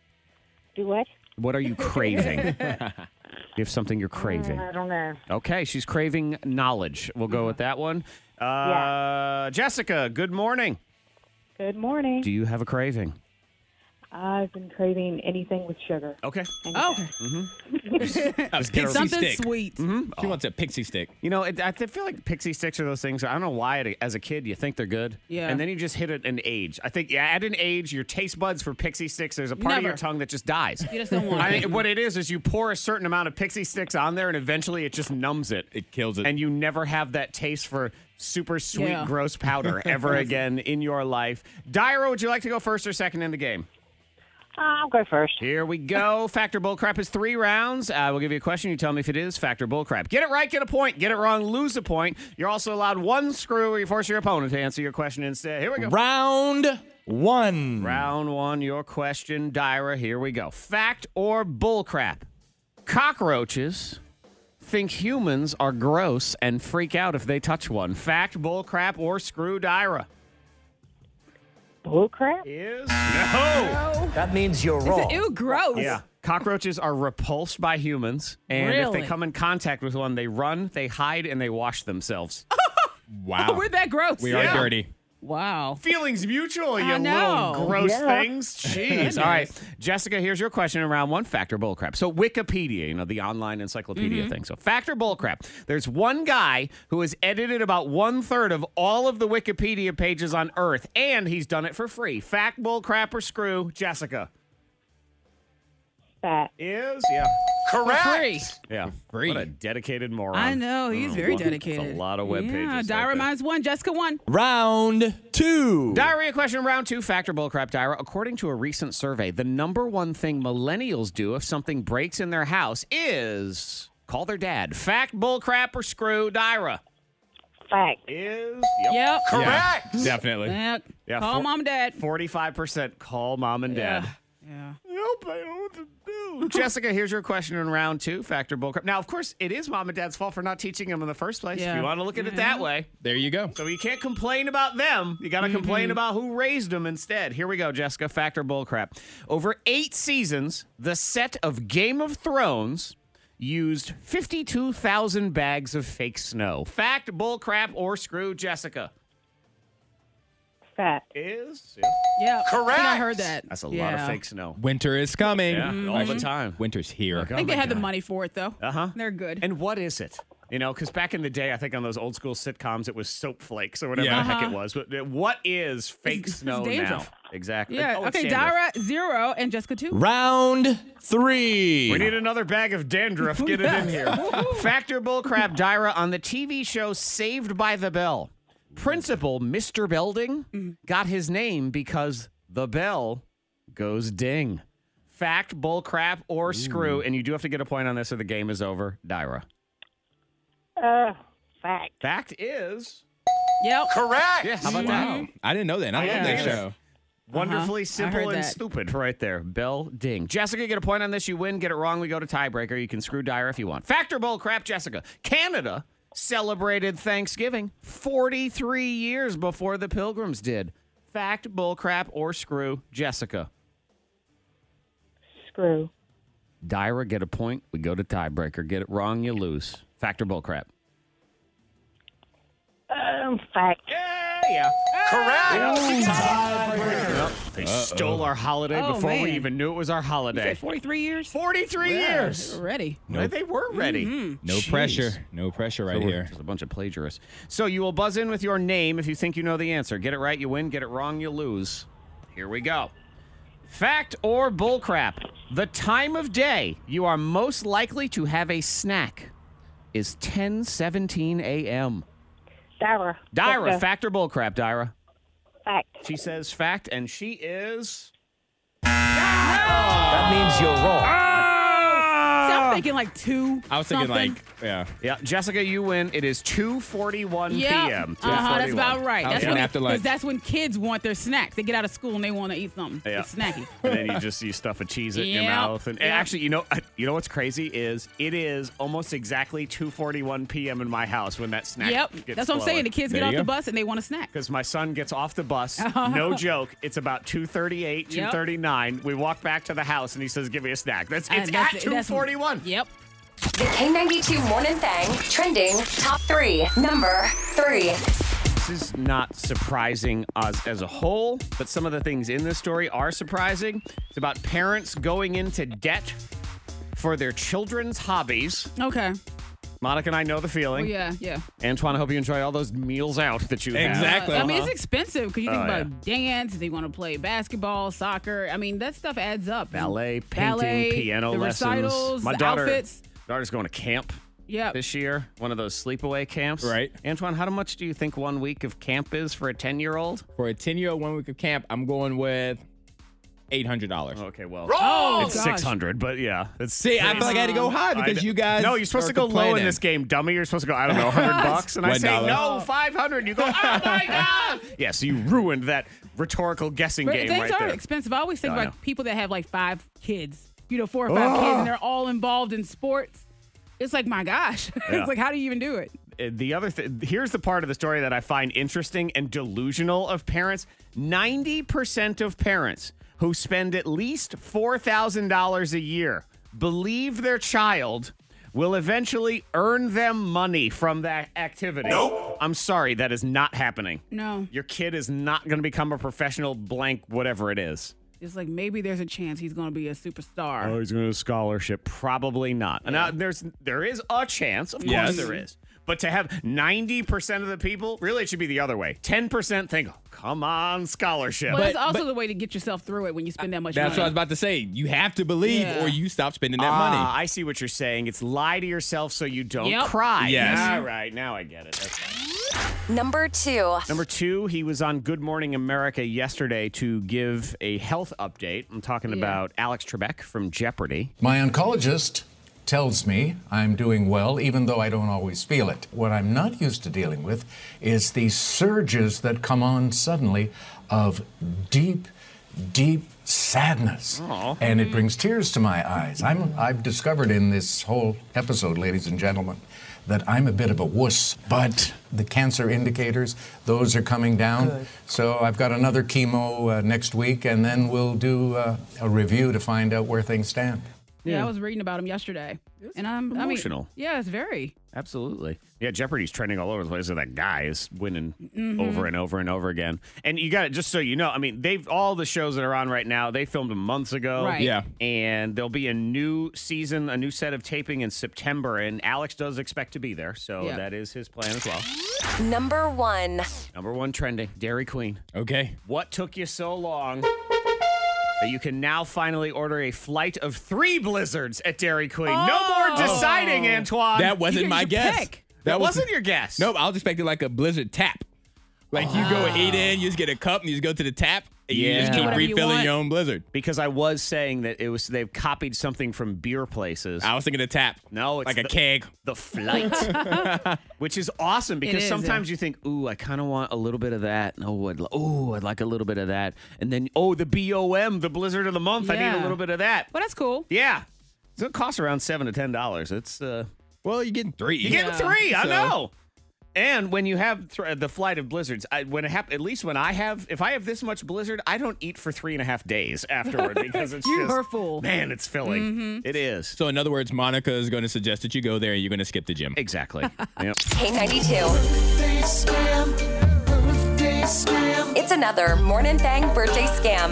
Speaker 10: Do what?
Speaker 1: What are you craving? You have something you're craving.
Speaker 10: I don't know.
Speaker 1: Okay, she's craving knowledge. We'll go with that one. Uh, Jessica, good morning.
Speaker 10: Good morning.
Speaker 1: Do you have a craving?
Speaker 10: I've been craving anything with sugar.
Speaker 1: Okay.
Speaker 5: Oh,
Speaker 3: A pixie
Speaker 5: something
Speaker 3: stick.
Speaker 5: sweet.
Speaker 3: She wants a pixie stick.
Speaker 1: You know, it, I th- feel like pixie sticks are those things. I don't know why, as a kid, you think they're good.
Speaker 5: Yeah.
Speaker 1: And then you just hit it an age. I think, yeah, at an age, your taste buds for pixie sticks, there's a part of your
Speaker 5: Never.
Speaker 1: tongue that just dies.
Speaker 5: You just don't want
Speaker 1: I
Speaker 5: it.
Speaker 1: think what it is is you pour a certain amount of pixie sticks on there, and eventually it just numbs it.
Speaker 3: It kills it.
Speaker 1: And you never have that taste for super sweet,
Speaker 5: Yeah.
Speaker 1: gross powder ever again in your life. Dyra, would you like to go first or second in the game?
Speaker 10: I'll go first.
Speaker 1: Here we go. Factor bullcrap is three rounds. I will give you a question. You tell me if it is factor bullcrap. Get it right, get a point. Get it wrong, lose a point. You're also allowed one screw where you force your opponent to answer your question instead. Here we go.
Speaker 3: Round one.
Speaker 1: Round one, your question, Dyra. Here we go. Fact or bullcrap? Cockroaches think humans are gross and freak out if they touch one? Fact, bull crap, or screw Dyra?
Speaker 10: Bull crap?
Speaker 1: Is no.
Speaker 11: That means you're
Speaker 5: It's
Speaker 11: wrong.
Speaker 5: a, ew, gross.
Speaker 1: Yeah. Cockroaches are repulsed by humans, and if
Speaker 5: Really?
Speaker 1: they come in contact with one, they run, they hide, and they wash themselves.
Speaker 3: Wow.
Speaker 5: We're that gross.
Speaker 3: We are
Speaker 1: Yeah.
Speaker 3: dirty.
Speaker 5: Wow.
Speaker 1: Feelings mutual, you
Speaker 5: I know.
Speaker 1: little gross
Speaker 10: Yeah.
Speaker 1: things. Jeez. All right, Jessica, here's your question in round one, fact or bullcrap. So Wikipedia, you know, the online encyclopedia
Speaker 5: Mm-hmm.
Speaker 1: thing. So fact or bullcrap. There's one guy who has edited about one-third of all of the Wikipedia pages on Earth, and he's done it for free. Fact, bullcrap, or screw, Jessica?
Speaker 10: Fact.
Speaker 1: Is, yeah.
Speaker 5: Correct. Free.
Speaker 1: Yeah.
Speaker 3: free.
Speaker 1: What a dedicated moron.
Speaker 5: I know. He's very
Speaker 1: It's
Speaker 5: dedicated.
Speaker 1: a lot of web
Speaker 5: yeah,
Speaker 1: pages.
Speaker 5: Dyra
Speaker 1: right there.
Speaker 5: minus one. Jessica one.
Speaker 3: Round two.
Speaker 1: Diarrhea question round two, fact or bullcrap, Dyra. According to a recent survey, the number one thing millennials do if something breaks in their house is call their dad. Fact, bullcrap, or screw, Dyra?
Speaker 10: Fact.
Speaker 1: Is,
Speaker 5: Yep.
Speaker 1: correct.
Speaker 3: Yeah, definitely.
Speaker 5: Yep.
Speaker 1: Yeah,
Speaker 5: Call
Speaker 1: for-
Speaker 5: mom and dad.
Speaker 1: forty-five percent call mom and dad.
Speaker 5: Yeah.
Speaker 1: Nope, I don't know what to do. Jessica, here's your question in round two, fact or bullcrap. Now, of course, it is mom and dad's fault for not teaching them in the first place.
Speaker 5: Yeah.
Speaker 1: If you want to look at it that way.
Speaker 3: There you go.
Speaker 1: So you can't complain about them. You got to
Speaker 5: Mm-hmm.
Speaker 1: complain about who raised them instead. Here we go, Jessica. Fact or bullcrap. Over eight seasons, the set of Game of Thrones used fifty-two thousand bags of fake snow. Fact, bullcrap, or screw, Jessica?
Speaker 10: Fact.
Speaker 1: Is?
Speaker 5: Yeah.
Speaker 1: Correct.
Speaker 5: I heard that.
Speaker 1: That's a lot
Speaker 5: Yeah.
Speaker 1: of fake snow.
Speaker 3: Winter is coming.
Speaker 1: Yeah, all the time.
Speaker 3: Winter's here.
Speaker 5: I think they had the money for it, though.
Speaker 1: Uh huh.
Speaker 5: They're good.
Speaker 1: And what is it? You know, because back in the day, I think on those old school sitcoms, it was soap flakes or whatever
Speaker 3: Yeah.
Speaker 1: the heck it
Speaker 5: Uh-huh.
Speaker 1: was. But uh, what is fake
Speaker 5: It's- it's
Speaker 1: snow now?
Speaker 5: dandruff.
Speaker 1: Exactly.
Speaker 5: yeah.
Speaker 1: Oh, it's
Speaker 5: okay,
Speaker 1: dandruff.
Speaker 5: Dyra, zero, and Jessica, two.
Speaker 3: Round three.
Speaker 1: We need another bag of dandruff. Get it in here. Fact or bullcrap, Dyra, on the T V show Saved by the Bell, Principal Mister Belding got his name because the bell goes ding. Fact, bullcrap, or screw, and you do have to get a point on this or the game is over. Dyra.
Speaker 10: Uh, fact.
Speaker 1: Fact is
Speaker 5: Yep.
Speaker 1: correct. Yeah, how about
Speaker 3: Wow. I didn't know that. I
Speaker 1: Yeah,
Speaker 3: love that
Speaker 1: yeah.
Speaker 3: show.
Speaker 1: Wonderfully
Speaker 5: Uh-huh. I
Speaker 1: simple
Speaker 5: heard
Speaker 1: and
Speaker 5: that.
Speaker 1: stupid right there. Bell ding. Jessica, get a point on this. You win. Get it wrong. We go to tiebreaker. You can screw Dyra if you want. Fact or bull crap, Jessica. Canada celebrated Thanksgiving forty-three years before the Pilgrims did. Fact, bull crap, or screw, Jessica.
Speaker 10: Screw.
Speaker 1: Dyra, get a point. We go to tiebreaker. Get it wrong, you lose. Fact or bull crap?
Speaker 10: Um, fact.
Speaker 1: Yeah, yeah. Correct. Yep. They stole our holiday
Speaker 5: Oh,
Speaker 1: before we
Speaker 5: man.
Speaker 1: even knew it was our
Speaker 5: You
Speaker 1: holiday.
Speaker 5: said forty-three years?
Speaker 1: forty-three
Speaker 5: Yeah,
Speaker 1: years.
Speaker 5: they were ready.
Speaker 1: No, they were ready.
Speaker 3: No
Speaker 1: Jeez.
Speaker 3: pressure. No pressure right
Speaker 1: So we're
Speaker 3: here.
Speaker 1: Just a bunch of plagiarists. So you will buzz in with your name if you think you know the answer. Get it right, you win. Get it wrong, you lose. Here we go. Fact or bullcrap? The time of day you are most likely to have a snack is ten seventeen a.m.
Speaker 10: Dyra.
Speaker 1: Dyra,
Speaker 10: Jessica.
Speaker 1: fact or bullcrap, Dyra?
Speaker 10: Fact.
Speaker 1: She says fact, and she is...
Speaker 11: That means you're wrong.
Speaker 5: See, I'm thinking like two.
Speaker 3: I was thinking
Speaker 5: something.
Speaker 3: like, yeah.
Speaker 1: Yeah, Jessica, you win. It is two forty-one
Speaker 5: Yeah.
Speaker 1: p.m.
Speaker 5: Uh-huh, that's about right.
Speaker 3: I was
Speaker 5: That's
Speaker 3: thinking
Speaker 5: when,
Speaker 3: after
Speaker 5: because
Speaker 3: lunch.
Speaker 5: that's when kids want their snacks. They get out of school and they want to eat something.
Speaker 1: Yeah.
Speaker 5: It's snacky.
Speaker 1: And then you just you stuff a cheese in your
Speaker 5: Yep.
Speaker 1: mouth. And, and
Speaker 5: Yep.
Speaker 1: actually, you know, you know what's crazy is it is almost exactly two forty-one p.m. in my house when that snack.
Speaker 5: Yep.
Speaker 1: Gets
Speaker 5: That's what I'm saying. The kids
Speaker 3: There
Speaker 5: get off
Speaker 3: you
Speaker 5: the
Speaker 3: go.
Speaker 5: bus and they want a snack.
Speaker 1: Because my son gets off the bus. No joke. It's about two thirty-eight,
Speaker 5: Yep.
Speaker 1: two thirty-nine. We walk back to the house and he says, "Give me a snack." That's it's
Speaker 5: And that's-
Speaker 1: at two
Speaker 5: that's-
Speaker 1: forty-one.
Speaker 5: Yep.
Speaker 2: The K ninety-two Morning Thang trending top three. Number three.
Speaker 1: This is not surprising us as a whole, but some of the things in this story are surprising. It's about parents going into debt for their children's hobbies.
Speaker 5: Okay.
Speaker 1: Monica and I know the feeling.
Speaker 5: Oh, yeah, yeah.
Speaker 1: Antoine, I hope you enjoy all those meals out that you have.
Speaker 3: Exactly.
Speaker 5: I mean,
Speaker 1: Uh-huh.
Speaker 5: it's expensive because you think
Speaker 1: Oh,
Speaker 5: about dance, they want to play basketball, soccer. I mean, that stuff adds up.
Speaker 1: Ballet, painting,
Speaker 5: Ballet,
Speaker 1: piano
Speaker 5: the
Speaker 1: lessons.
Speaker 5: recitals,
Speaker 1: My
Speaker 5: the
Speaker 1: daughter,
Speaker 5: outfits.
Speaker 1: daughter's going to camp
Speaker 5: Yep.
Speaker 1: this year, one of those sleepaway camps.
Speaker 3: Right.
Speaker 1: Antoine, how much do you think one week of camp is for a ten-year-old?
Speaker 3: For a ten-year-old one week of camp, I'm going with eight hundred dollars.
Speaker 1: Okay, well,
Speaker 5: Oh,
Speaker 1: it's
Speaker 5: gosh.
Speaker 1: six hundred, but yeah. It's
Speaker 3: See, I feel like I had to go high
Speaker 1: I
Speaker 3: because
Speaker 1: d-
Speaker 3: you guys.
Speaker 1: No, you're supposed to
Speaker 3: are
Speaker 1: go low in
Speaker 3: complaining.
Speaker 1: this game, dummy. You're supposed to go, I don't know, one hundred bucks. And I
Speaker 3: One
Speaker 1: say,
Speaker 3: dollar.
Speaker 1: no, five hundred. You go, oh my God. Yeah, so you ruined that rhetorical guessing
Speaker 5: But
Speaker 1: game
Speaker 5: things
Speaker 1: right
Speaker 5: are
Speaker 1: there.
Speaker 5: expensive. I always think
Speaker 1: I
Speaker 5: about
Speaker 1: know.
Speaker 5: people that have like five kids, you know, four or five kids, and they're all involved in sports. It's like, my gosh.
Speaker 1: Yeah.
Speaker 5: It's like, how do you even do it?
Speaker 1: Uh, The other thing, here's the part of the story that I find interesting and delusional of parents. ninety percent of parents who spend at least four thousand dollars a year believe their child will eventually earn them money from that activity. Nope. I'm sorry, that is not happening.
Speaker 5: No.
Speaker 1: Your kid is not going to become a professional blank, whatever it is.
Speaker 5: It's like, maybe there's a chance he's going to be a superstar.
Speaker 1: Oh, he's going to scholarship. Probably not.
Speaker 5: Yeah.
Speaker 1: Now, there's there is a chance. Of course
Speaker 3: Yes.
Speaker 1: there is. But to have ninety percent of the people, really it should be the other way. ten percent think, oh, come on, scholarship.
Speaker 5: But,
Speaker 3: But-
Speaker 5: it's also
Speaker 3: but-
Speaker 5: the way to get yourself through it when you spend that much
Speaker 3: That's what I was
Speaker 5: money.
Speaker 3: about to say. You have to believe
Speaker 5: Yeah.
Speaker 3: or you stop spending that
Speaker 1: Ah,
Speaker 3: money.
Speaker 1: I see what you're saying. It's lie to yourself so you don't
Speaker 5: Yep.
Speaker 1: cry.
Speaker 3: Yes.
Speaker 1: All right, now I get it. That's right.
Speaker 2: Number two.
Speaker 1: Number two, he was on Good Morning America yesterday to give a health update. I'm talking
Speaker 5: Yeah.
Speaker 1: about Alex Trebek from Jeopardy.
Speaker 11: My oncologist tells me I'm doing well, even though I don't always feel it. What I'm not used to dealing with is these surges that come on suddenly of deep, deep sadness. And it brings tears to my eyes. I'm, I've discovered in this whole episode, ladies and gentlemen, that I'm a bit of a wuss. But the cancer indicators, those are coming down.
Speaker 8: Good.
Speaker 11: So I've got another chemo uh, next week, and then we'll do uh, a review to find out where things stand.
Speaker 5: Yeah, I was reading about him yesterday. And I'm I mean,
Speaker 1: emotional.
Speaker 5: yeah, it's very.
Speaker 1: Absolutely. Yeah, Jeopardy's trending all over the place. So that guy is winning
Speaker 5: Mm-hmm.
Speaker 1: over and over and over again. And you got it, just so you know, I mean, they've all the shows that are on right now, they filmed them months ago.
Speaker 5: Right.
Speaker 3: Yeah.
Speaker 1: And there'll be a new season, a new set of taping in September. And Alex does expect to be there. So
Speaker 5: Yeah.
Speaker 1: that is his plan as well.
Speaker 2: Number one.
Speaker 1: Number one trending, Dairy Queen.
Speaker 3: Okay.
Speaker 1: What took you so long that you can now finally order a flight of three blizzards at Dairy Queen? No more deciding, Antoine.
Speaker 3: That wasn't
Speaker 5: You
Speaker 3: my
Speaker 5: should
Speaker 3: guess.
Speaker 5: pick.
Speaker 1: That
Speaker 3: was-
Speaker 1: wasn't your guess.
Speaker 3: Nope, I was expecting like a Blizzard tap. Like you go and eat in, you just get a cup and you just go to the tap and you
Speaker 1: Yeah.
Speaker 3: just keep
Speaker 5: Whatever you
Speaker 3: refilling
Speaker 5: want.
Speaker 3: your own Blizzard.
Speaker 1: Because I was saying that it was they've copied something from beer places.
Speaker 3: I was thinking a tap.
Speaker 1: No, it's
Speaker 3: like a
Speaker 1: the-
Speaker 3: keg.
Speaker 1: The flight, which is awesome because
Speaker 5: is,
Speaker 1: sometimes you think, "Ooh, I kind of want a little bit of that." Oh, I'd, li- oh, I'd like a little bit of that, and then oh, the B O M, the Blizzard of the Month. I need a
Speaker 5: Yeah.
Speaker 1: little bit of that.
Speaker 5: But that's cool.
Speaker 1: Yeah, so it costs around seven to ten dollars. It's uh,
Speaker 3: Well, you're getting three.
Speaker 1: you get
Speaker 5: Yeah.
Speaker 1: three. I
Speaker 3: So-
Speaker 1: know. And when you have th- the flight of blizzards, I, when it hap- at least when I have, if I have this much blizzard, I don't eat for three and a half days afterward because it's
Speaker 5: You
Speaker 1: just,
Speaker 5: are full.
Speaker 1: man, it's filling. It is.
Speaker 3: So in other words, Monica is going to suggest that you go there and you're going to skip the gym.
Speaker 1: Exactly. Yep.
Speaker 2: K ninety-two. It's another Morning Thang birthday scam.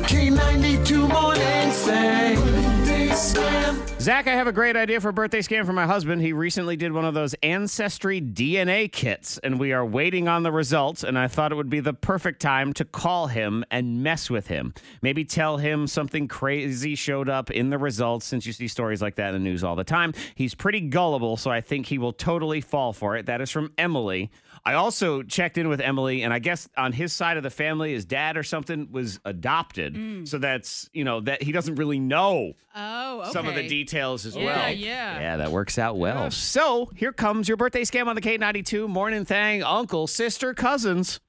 Speaker 1: Zach, I have a great idea for a birthday scam for my husband. He recently did one of those Ancestry D N A kits, and we are waiting on the results, and I thought it would be the perfect time to call him and mess with him. Maybe tell him something crazy showed up in the results, since you see stories like that in the news all the time. He's pretty gullible, so I think he will totally fall for it. That is from Emily. I also checked in with Emily, and I guess on his side of the family, his dad or something was adopted. So that's, you know, that he doesn't really know
Speaker 5: Oh, okay.
Speaker 1: some of the details as
Speaker 5: Yeah,
Speaker 1: well.
Speaker 5: yeah.
Speaker 1: Yeah, that works out well. So here comes your birthday scam on the K ninety-two Morning Thang. Uncle, sister, cousins.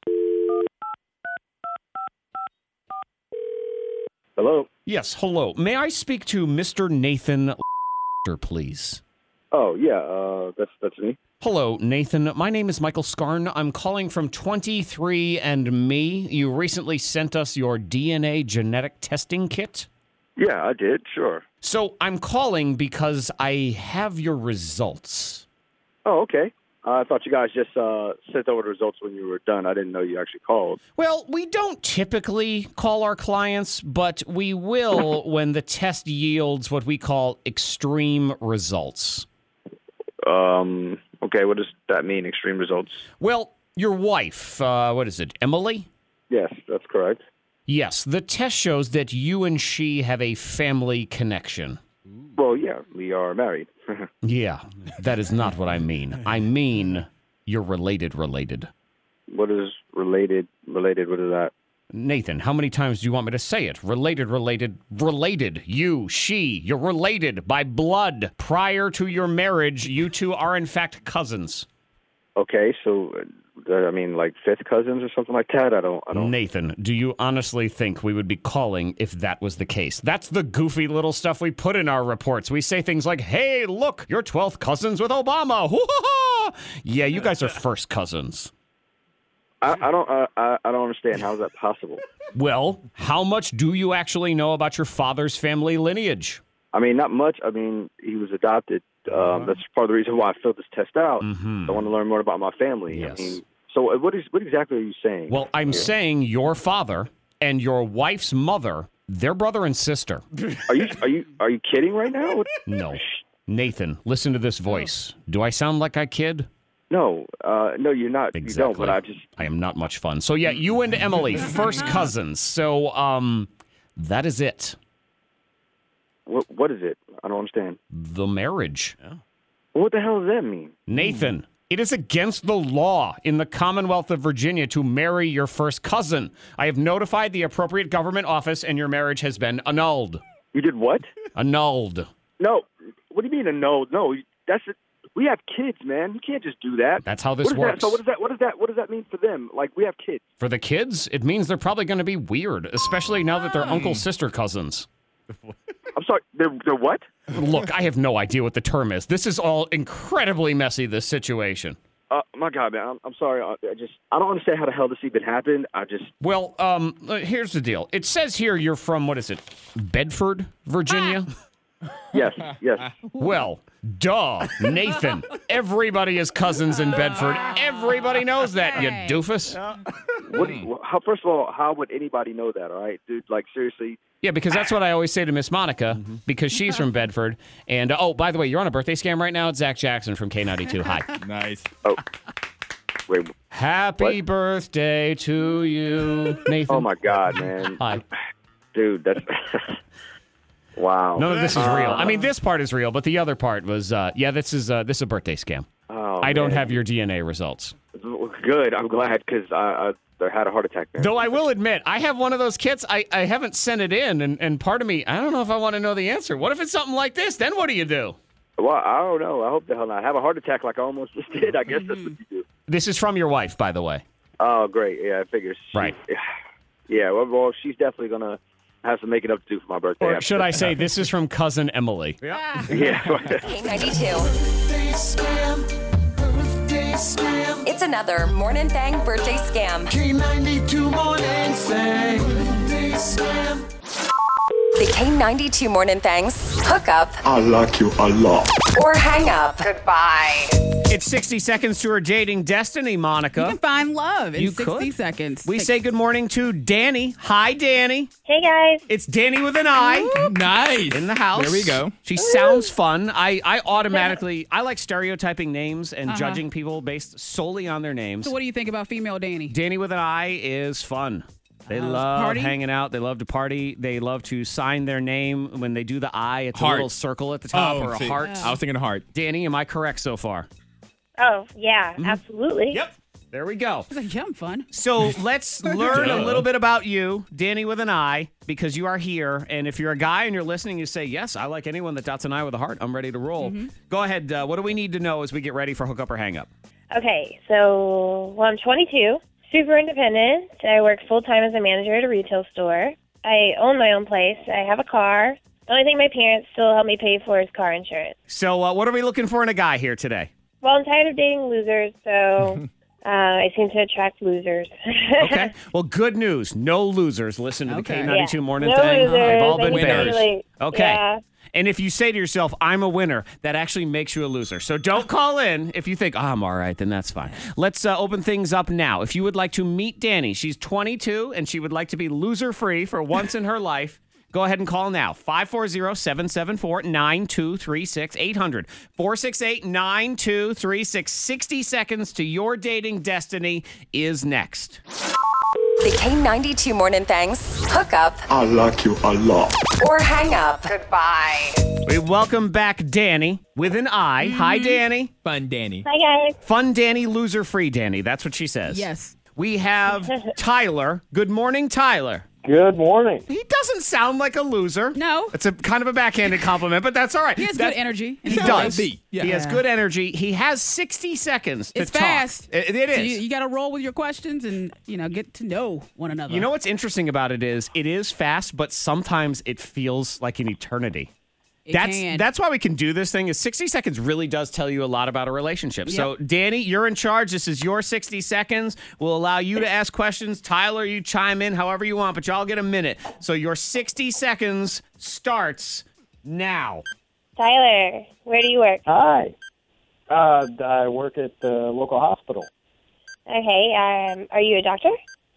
Speaker 12: Hello.
Speaker 1: Yes, hello. May I speak to Mister Nathan, please?
Speaker 12: Oh yeah, uh, that's that's me.
Speaker 1: Hello, Nathan. My name is Michael Scarn. I'm calling from twenty-three and me. You recently sent us your D N A genetic testing kit.
Speaker 12: Yeah, I did. Sure.
Speaker 1: So I'm calling because I have your results.
Speaker 12: Oh, okay. I thought you guys just uh, sent over the results when you were done. I didn't know you actually called.
Speaker 1: Well, we don't typically call our clients, but we will when the test yields what we call extreme results.
Speaker 12: Um. Okay. What does that mean? Extreme results?
Speaker 1: Well, your wife, uh, what is it, Emily?
Speaker 12: Yes, that's correct.
Speaker 1: Yes, the test shows that you and she have a family connection.
Speaker 12: Well, yeah, we are married.
Speaker 1: Yeah, that is not what I mean. I mean you're related, related.
Speaker 12: What is related? Related? What is that?
Speaker 1: Nathan, how many times do you want me to say it? Related, related, related. You, she, you're related by blood. Prior to your marriage, you two are in fact cousins.
Speaker 12: Okay, so uh, I mean, like fifth cousins or something like that. I don't. I don't.
Speaker 1: Nathan, do you honestly think we would be calling if that was the case? That's the goofy little stuff we put in our reports. We say things like, hey, look, you're twelfth cousins with Obama. Hoo-ha-ha! Yeah, you guys are first cousins.
Speaker 12: I, I don't. Uh, I, I don't understand. How is that possible?
Speaker 1: Well, how much do you actually know about your father's family lineage?
Speaker 12: I mean, not much. I mean, he was adopted. Um, that's part of the reason why I filled this test out.
Speaker 1: Mm-hmm.
Speaker 12: I want to learn more about my family.
Speaker 1: Yes.
Speaker 12: I mean, so what is what exactly are you saying?
Speaker 1: Well, I'm
Speaker 12: here?
Speaker 1: saying your father and your wife's mother, they're brother and sister.
Speaker 12: Are you are you are you kidding right now? What?
Speaker 1: No. Nathan, listen to this voice. Do I sound like I kid?
Speaker 12: No, uh, no, you're not.
Speaker 1: Exactly.
Speaker 12: You don't. But I just
Speaker 1: I am not much fun. So yeah, you and Emily, first cousins. So um, that is it.
Speaker 12: what what is it? I don't understand.
Speaker 1: The marriage.
Speaker 12: What the hell does that mean?
Speaker 1: Nathan, it is against the law in the Commonwealth of Virginia to marry your first cousin. I have notified the appropriate government office and your marriage has been annulled.
Speaker 12: You did what?
Speaker 1: Annulled.
Speaker 12: No. What do you mean a no? No, that's it. We have kids, man. You can't just do that.
Speaker 1: That's how this
Speaker 12: what is
Speaker 1: works.
Speaker 12: That? So what does that? What does that? What does that mean for them? Like we have kids.
Speaker 1: For the kids, it means they're probably going to be weird, especially now that they're uncle sister cousins.
Speaker 12: I'm sorry. They're they're what?
Speaker 1: Look, I have no idea what the term is. This is all incredibly messy, this situation.
Speaker 12: Uh, my God, man. I'm, I'm sorry. I, I just I don't understand how the hell this even happened. I just
Speaker 1: Well, um, uh, here's the deal. It says here you're from, what is it, Bedford, Virginia?
Speaker 12: yes, yes.
Speaker 1: Well, duh, Nathan. Everybody is cousins in Bedford. Everybody knows that, you doofus.
Speaker 12: What? do you- How? First of all, how would anybody know that? All right, dude. Like seriously.
Speaker 1: Yeah, because that's what I always say to Miss Monica, because she's from Bedford. And, uh, oh, by the way, you're on a birthday scam right now. It's Zach Jackson from K ninety-two. Hi.
Speaker 3: Nice.
Speaker 12: Oh. Wait.
Speaker 1: Happy birthday to you, Nathan.
Speaker 12: Oh my God, man.
Speaker 1: Hi.
Speaker 12: Dude, that's wow.
Speaker 1: None of this is
Speaker 12: Uh,
Speaker 1: real. I mean, this part is real, but the other part was, uh, yeah, this is uh, this is a birthday scam.
Speaker 12: Oh,
Speaker 1: I don't
Speaker 12: man.
Speaker 1: have your D N A results.
Speaker 12: Good. I'm glad because I, I had a heart attack there.
Speaker 1: Though I will admit, I have one of those kits. I, I haven't sent it in, and, and part of me, I don't know if I want to know the answer. What if it's something like this? Then what do you do?
Speaker 12: Well, I don't know. I hope the hell not. I have a heart attack like I almost just did. I guess that's what you do.
Speaker 1: This is from your wife, by the way.
Speaker 12: Oh, great. Yeah, I figure. She,
Speaker 1: Right.
Speaker 12: Yeah, well, well, she's definitely going to have some making up to do for my birthday.
Speaker 1: Or should I say, this is from cousin Emily.
Speaker 12: Yeah.
Speaker 2: K ninety-two. It's another Morning Thang birthday scam.
Speaker 4: K ninety-two Morning Thang.
Speaker 2: The K ninety-two Morning Thangs hook up
Speaker 13: I like you a lot.
Speaker 2: or hang up. Goodbye.
Speaker 1: It's sixty seconds to her dating destiny, Monica.
Speaker 5: You can find love in
Speaker 1: You
Speaker 5: sixty
Speaker 1: could.
Speaker 5: seconds.
Speaker 1: We
Speaker 5: Take-
Speaker 1: say good morning to Danny. Hi, Danny.
Speaker 14: Hey, guys.
Speaker 1: It's Danny with an I.
Speaker 3: Nice.
Speaker 1: In the house.
Speaker 3: There we go.
Speaker 1: She sounds fun. I, I automatically, I like stereotyping names and
Speaker 5: Uh-huh.
Speaker 1: judging people based solely on their names.
Speaker 5: So what do you think about female Danny?
Speaker 1: Danny with an I is fun. They
Speaker 5: Uh,
Speaker 1: love
Speaker 5: party?
Speaker 1: hanging out. They love to party. They love to sign their name when they do the I. It's
Speaker 3: Heart.
Speaker 1: a little circle at the top
Speaker 3: Oh,
Speaker 1: or a
Speaker 3: see,
Speaker 1: heart.
Speaker 3: I was thinking heart.
Speaker 1: Danny, am I correct so far?
Speaker 14: Oh, yeah, absolutely.
Speaker 1: Yep. There we go.
Speaker 5: It's like, yeah, I'm fun.
Speaker 1: So let's learn a little bit about you, Danny with an I, because you are here. And if you're a guy and you're listening, you say, yes, I like anyone that dots an I with a heart. I'm ready to roll. Go ahead. Uh, what do we need to know as we get ready for Hook Up or Hang Up?
Speaker 14: Okay, so, well, I'm twenty-two, super independent. I work full-time as a manager at a retail store. I own my own place. I have a car. The only thing my parents still help me pay for is car insurance.
Speaker 1: So uh, what are we looking for in a guy here today?
Speaker 14: Well, I'm tired of dating losers, so uh, I seem to attract losers.
Speaker 1: Okay. Well, good news. No losers. Listen to the
Speaker 5: Okay.
Speaker 1: K ninety-two
Speaker 14: Yeah.
Speaker 1: morning
Speaker 14: No
Speaker 1: thing.
Speaker 14: losers.
Speaker 1: They've all
Speaker 14: I
Speaker 1: been
Speaker 14: need to
Speaker 1: bears.
Speaker 14: really-
Speaker 1: Okay.
Speaker 14: Yeah.
Speaker 1: And if you say to yourself, I'm a winner, that actually makes you a loser. So don't call in if you think, oh, I'm all right, then that's fine. Let's uh, open things up now. If you would like to meet Danny, she's twenty-two and she would like to be loser-free for once in her life. Go ahead and call now. five four zero, seven seven four, nine two three six, eight hundred, four six eight, nine two three six. sixty seconds to your dating destiny is next.
Speaker 2: The K ninety-two Morning Thangs hook up
Speaker 13: I like you a lot.
Speaker 2: or hang up. Goodbye.
Speaker 1: We welcome back Danny with an I. Hi, Danny.
Speaker 3: Fun Danny.
Speaker 14: Hi, guys.
Speaker 1: Fun Danny, loser-free Danny. That's what she says.
Speaker 5: Yes.
Speaker 1: We have Tyler. Good morning, Tyler.
Speaker 15: Good morning.
Speaker 1: He doesn't sound like a loser.
Speaker 5: No.
Speaker 1: It's a kind of a backhanded compliment, but that's all right.
Speaker 5: He has
Speaker 1: That's-
Speaker 5: good energy.
Speaker 1: He does.
Speaker 3: Yeah.
Speaker 1: He has
Speaker 5: Yeah.
Speaker 1: good energy. He has sixty seconds to
Speaker 5: It's
Speaker 1: talk.
Speaker 5: fast.
Speaker 1: It, it
Speaker 5: So
Speaker 1: is.
Speaker 5: you, you got to roll with your questions and, you know, get to know one another.
Speaker 1: You know what's interesting about it is it is fast, but sometimes it feels like an eternity.
Speaker 5: It
Speaker 1: that's
Speaker 5: can.
Speaker 1: that's why we can do this thing. Is sixty seconds really does tell you a lot about a relationship. So, Danny, you're in charge. This is your sixty seconds. We'll allow you to ask questions. Tyler, you chime in however you want, but y'all get a minute. So your sixty seconds starts now.
Speaker 14: Tyler, where do you work?
Speaker 15: Hi. Uh, I work at the local hospital.
Speaker 14: Okay, um, are you a doctor?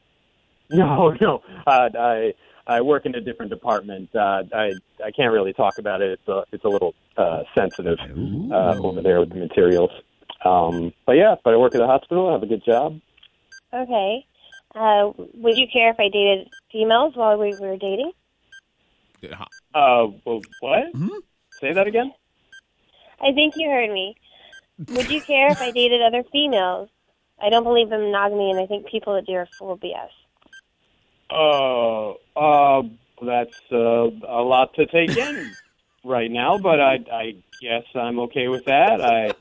Speaker 15: No, no. Uh, I I work in a different department. Uh, I I can't really talk about it. It's a it's a little uh, sensitive uh, over there with the materials. Um, but yeah, but I work at the hospital. I have a good job.
Speaker 14: Okay. Uh, would you care if I dated females while we were dating?
Speaker 15: Uh, well, what? Say that again.
Speaker 14: I think you heard me. Would you care if I dated other females? I don't believe in monogamy, and I think people that do are full of B S.
Speaker 15: Uh, uh, that's uh, a lot to take in right now, but I, I guess I'm okay with that. I,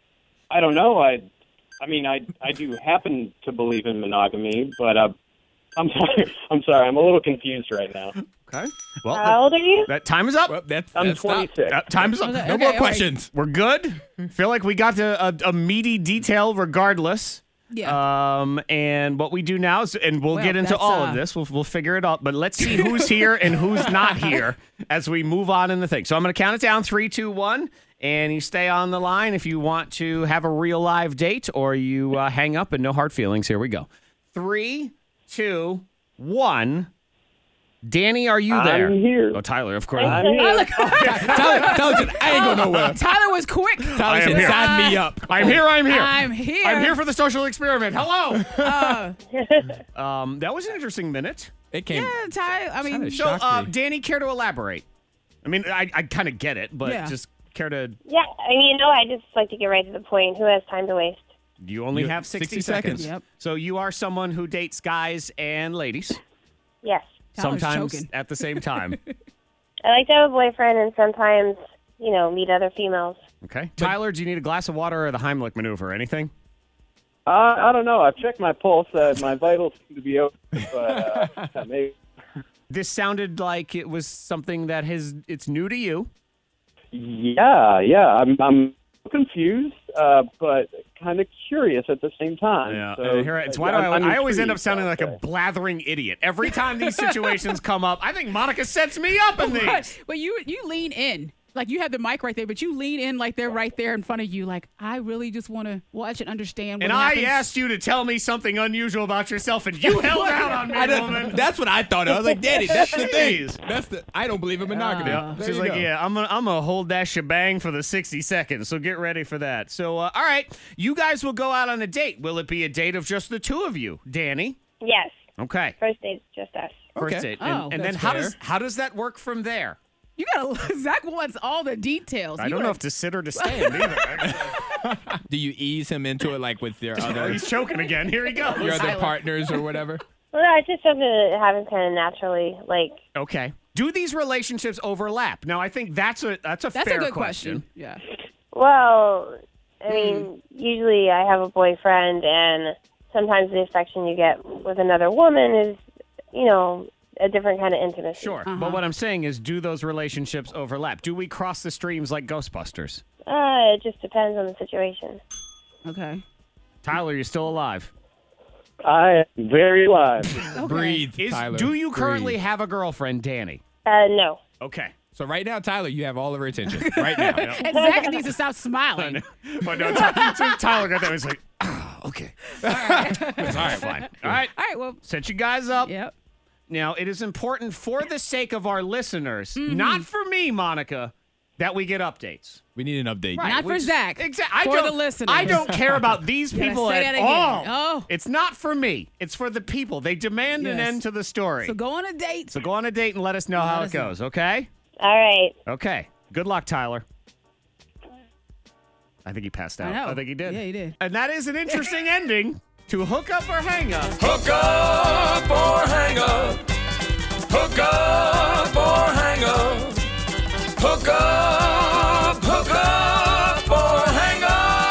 Speaker 15: I don't know. I, I mean, I, I do happen to believe in monogamy, but uh, I'm sorry. I'm sorry. I'm a little confused right now.
Speaker 1: Okay. Well,
Speaker 14: How old are you?
Speaker 1: That time is up.
Speaker 3: Well, that's,
Speaker 15: I'm
Speaker 3: that's not-
Speaker 15: twenty-six.
Speaker 1: Uh, time is up.
Speaker 5: Okay,
Speaker 1: No
Speaker 5: okay,
Speaker 1: more
Speaker 5: okay.
Speaker 1: questions. We're good. Feel like we got to a, a meaty detail regardless.
Speaker 5: Yeah.
Speaker 1: Um, and what we do now is, and we'll
Speaker 5: Well,
Speaker 1: get into
Speaker 5: that's,
Speaker 1: all
Speaker 5: uh,
Speaker 1: of this. We'll we'll figure it out. But let's see who's here and who's not here as we move on in the thing. So I'm going to count it down: three, two, one, and you stay on the line if you want to have a real live date, or you uh, hang up and no hard feelings. Here we go. Three, two, one. Danny, are you there?
Speaker 15: I'm here.
Speaker 1: Oh, Tyler, of course.
Speaker 15: I'm
Speaker 14: Oh,
Speaker 15: here.
Speaker 14: look.
Speaker 3: Tyler, Tyler said, I ain't going nowhere.
Speaker 5: Tyler was quick.
Speaker 3: Tyler
Speaker 1: am
Speaker 3: said,
Speaker 1: here.
Speaker 3: sign me up.
Speaker 1: I'm here. I'm here.
Speaker 5: I'm here.
Speaker 1: I'm here for the social experiment. Hello.
Speaker 5: Uh,
Speaker 1: Um, that was an interesting minute.
Speaker 3: It came.
Speaker 5: yeah, Ty. I mean,
Speaker 3: Kinda
Speaker 1: So,
Speaker 3: shocked
Speaker 1: uh,
Speaker 3: me.
Speaker 1: Danny, care to elaborate? I mean, I, I kind of get it, but
Speaker 5: Yeah.
Speaker 1: just care to.
Speaker 14: Yeah, I mean, you know, I just like to get right to the point. Who has time to waste?
Speaker 1: You only
Speaker 3: You-
Speaker 1: have sixty,
Speaker 3: sixty
Speaker 1: seconds.
Speaker 3: seconds.
Speaker 5: Yep.
Speaker 1: So you are someone who dates guys and ladies,
Speaker 14: Yes.
Speaker 5: Tyler's
Speaker 1: sometimes
Speaker 5: choking.
Speaker 1: at the same time.
Speaker 14: I like to have a boyfriend and sometimes, you know, meet other females.
Speaker 1: Okay. Tyler, do you need a glass of water or the Heimlich maneuver? Anything?
Speaker 15: Uh, I don't know. I've checked my pulse. Uh, my vitals seem to be open, but uh, maybe.
Speaker 1: This sounded like it was something that has it's new to you.
Speaker 15: Yeah, yeah. I'm I'm confused, uh, but kind of curious at the same time.
Speaker 1: Yeah.
Speaker 15: So,
Speaker 1: and here, it's why do
Speaker 15: I'm-
Speaker 1: I,
Speaker 15: I'm
Speaker 1: I always end up
Speaker 15: intrigued,
Speaker 1: sounding
Speaker 15: I'll
Speaker 1: like a
Speaker 15: say.
Speaker 1: blathering idiot every time these situations come up. I think Monica sets me up in these.
Speaker 5: But, but you you lean in. Like you have the mic right there, but you lean in like they're right there in front of you. Like, I really just want to watch and understand what
Speaker 1: And I
Speaker 5: happens.
Speaker 1: asked you to tell me something unusual about yourself, and you held out on me,
Speaker 3: I don't-
Speaker 1: woman.
Speaker 3: that's what I thought. I was like, Daddy, that's the thing.
Speaker 1: Jeez.
Speaker 3: That's the. I don't believe in monogamy.
Speaker 1: Yeah.
Speaker 3: There
Speaker 1: She's
Speaker 3: you
Speaker 1: like,
Speaker 3: go.
Speaker 1: yeah, I'm gonna, I'm gonna hold that shebang for the sixty seconds. So get ready for that. So, uh, all right, you guys will go out on a date. Will it be a date of just the two of you, Danny?
Speaker 14: Yes.
Speaker 1: Okay.
Speaker 14: First date's just us.
Speaker 1: First
Speaker 3: Okay.
Speaker 1: date, and,
Speaker 5: Oh,
Speaker 1: and then
Speaker 3: that's
Speaker 1: how
Speaker 3: fair.
Speaker 1: does how does that work from there?
Speaker 5: You gotta. Zach wants all the details.
Speaker 1: I
Speaker 5: You
Speaker 1: don't
Speaker 5: are-
Speaker 1: know if to sit or to stand either.
Speaker 3: Do you ease him into it like with your
Speaker 1: Oh,
Speaker 3: other
Speaker 1: he's choking again. Here he goes.
Speaker 3: your other partners or whatever?
Speaker 14: Well, no, it's just something that happens kind of naturally. Like,
Speaker 1: Okay. Do these relationships overlap? Now, I think that's a that's a
Speaker 5: That's
Speaker 1: fair
Speaker 5: a good
Speaker 1: question.
Speaker 5: question. Yeah.
Speaker 14: well, I mean, usually I have a boyfriend, and sometimes the affection you get with another woman is, you know, a different kind of intimacy.
Speaker 1: Sure. But what I'm saying is, do those relationships overlap? Do we cross the streams like Ghostbusters?
Speaker 14: Uh, it just depends on the situation.
Speaker 5: Okay.
Speaker 1: Tyler, you're still alive.
Speaker 15: I am very live.
Speaker 3: Breathe,
Speaker 1: Is,
Speaker 3: Tyler.
Speaker 1: do you
Speaker 3: Breathe.
Speaker 1: currently have a girlfriend, Danny?
Speaker 14: Uh, no.
Speaker 1: Okay.
Speaker 3: So right now, Tyler, you have all of her attention. Right now.
Speaker 5: And Zach needs to stop smiling.
Speaker 1: But no, Ty- so Tyler got that. He's like, oh, okay.
Speaker 5: All right.
Speaker 1: All right, fine. All right.
Speaker 5: All right. Well.
Speaker 1: Set you guys up.
Speaker 5: Yep.
Speaker 1: Now, it is important for the sake of our listeners, not for me, Monica, that we get updates.
Speaker 3: We need an update.
Speaker 5: Not
Speaker 1: we
Speaker 5: for
Speaker 1: just-
Speaker 5: Zach.
Speaker 1: Exactly. I
Speaker 5: For
Speaker 1: don't,
Speaker 5: the listeners.
Speaker 1: I don't care about these
Speaker 5: Gotta
Speaker 1: people
Speaker 5: say
Speaker 1: at
Speaker 5: that again.
Speaker 1: all.
Speaker 5: Oh.
Speaker 1: It's not for me. It's for the people. They demand an
Speaker 5: Yes.
Speaker 1: end to the story.
Speaker 5: So go on a date.
Speaker 1: So go on a date and let us know
Speaker 5: Let
Speaker 1: how
Speaker 5: us
Speaker 1: it
Speaker 5: know.
Speaker 1: goes, okay?
Speaker 14: All right.
Speaker 1: Okay. Good luck, Tyler. I think he passed out.
Speaker 5: I know.
Speaker 1: think he did.
Speaker 5: Yeah, he did.
Speaker 1: And that is an interesting ending to Hook Up or Hang Up.
Speaker 4: Hook up or hang up. Hook up or hang up. Hook up, hook up or hang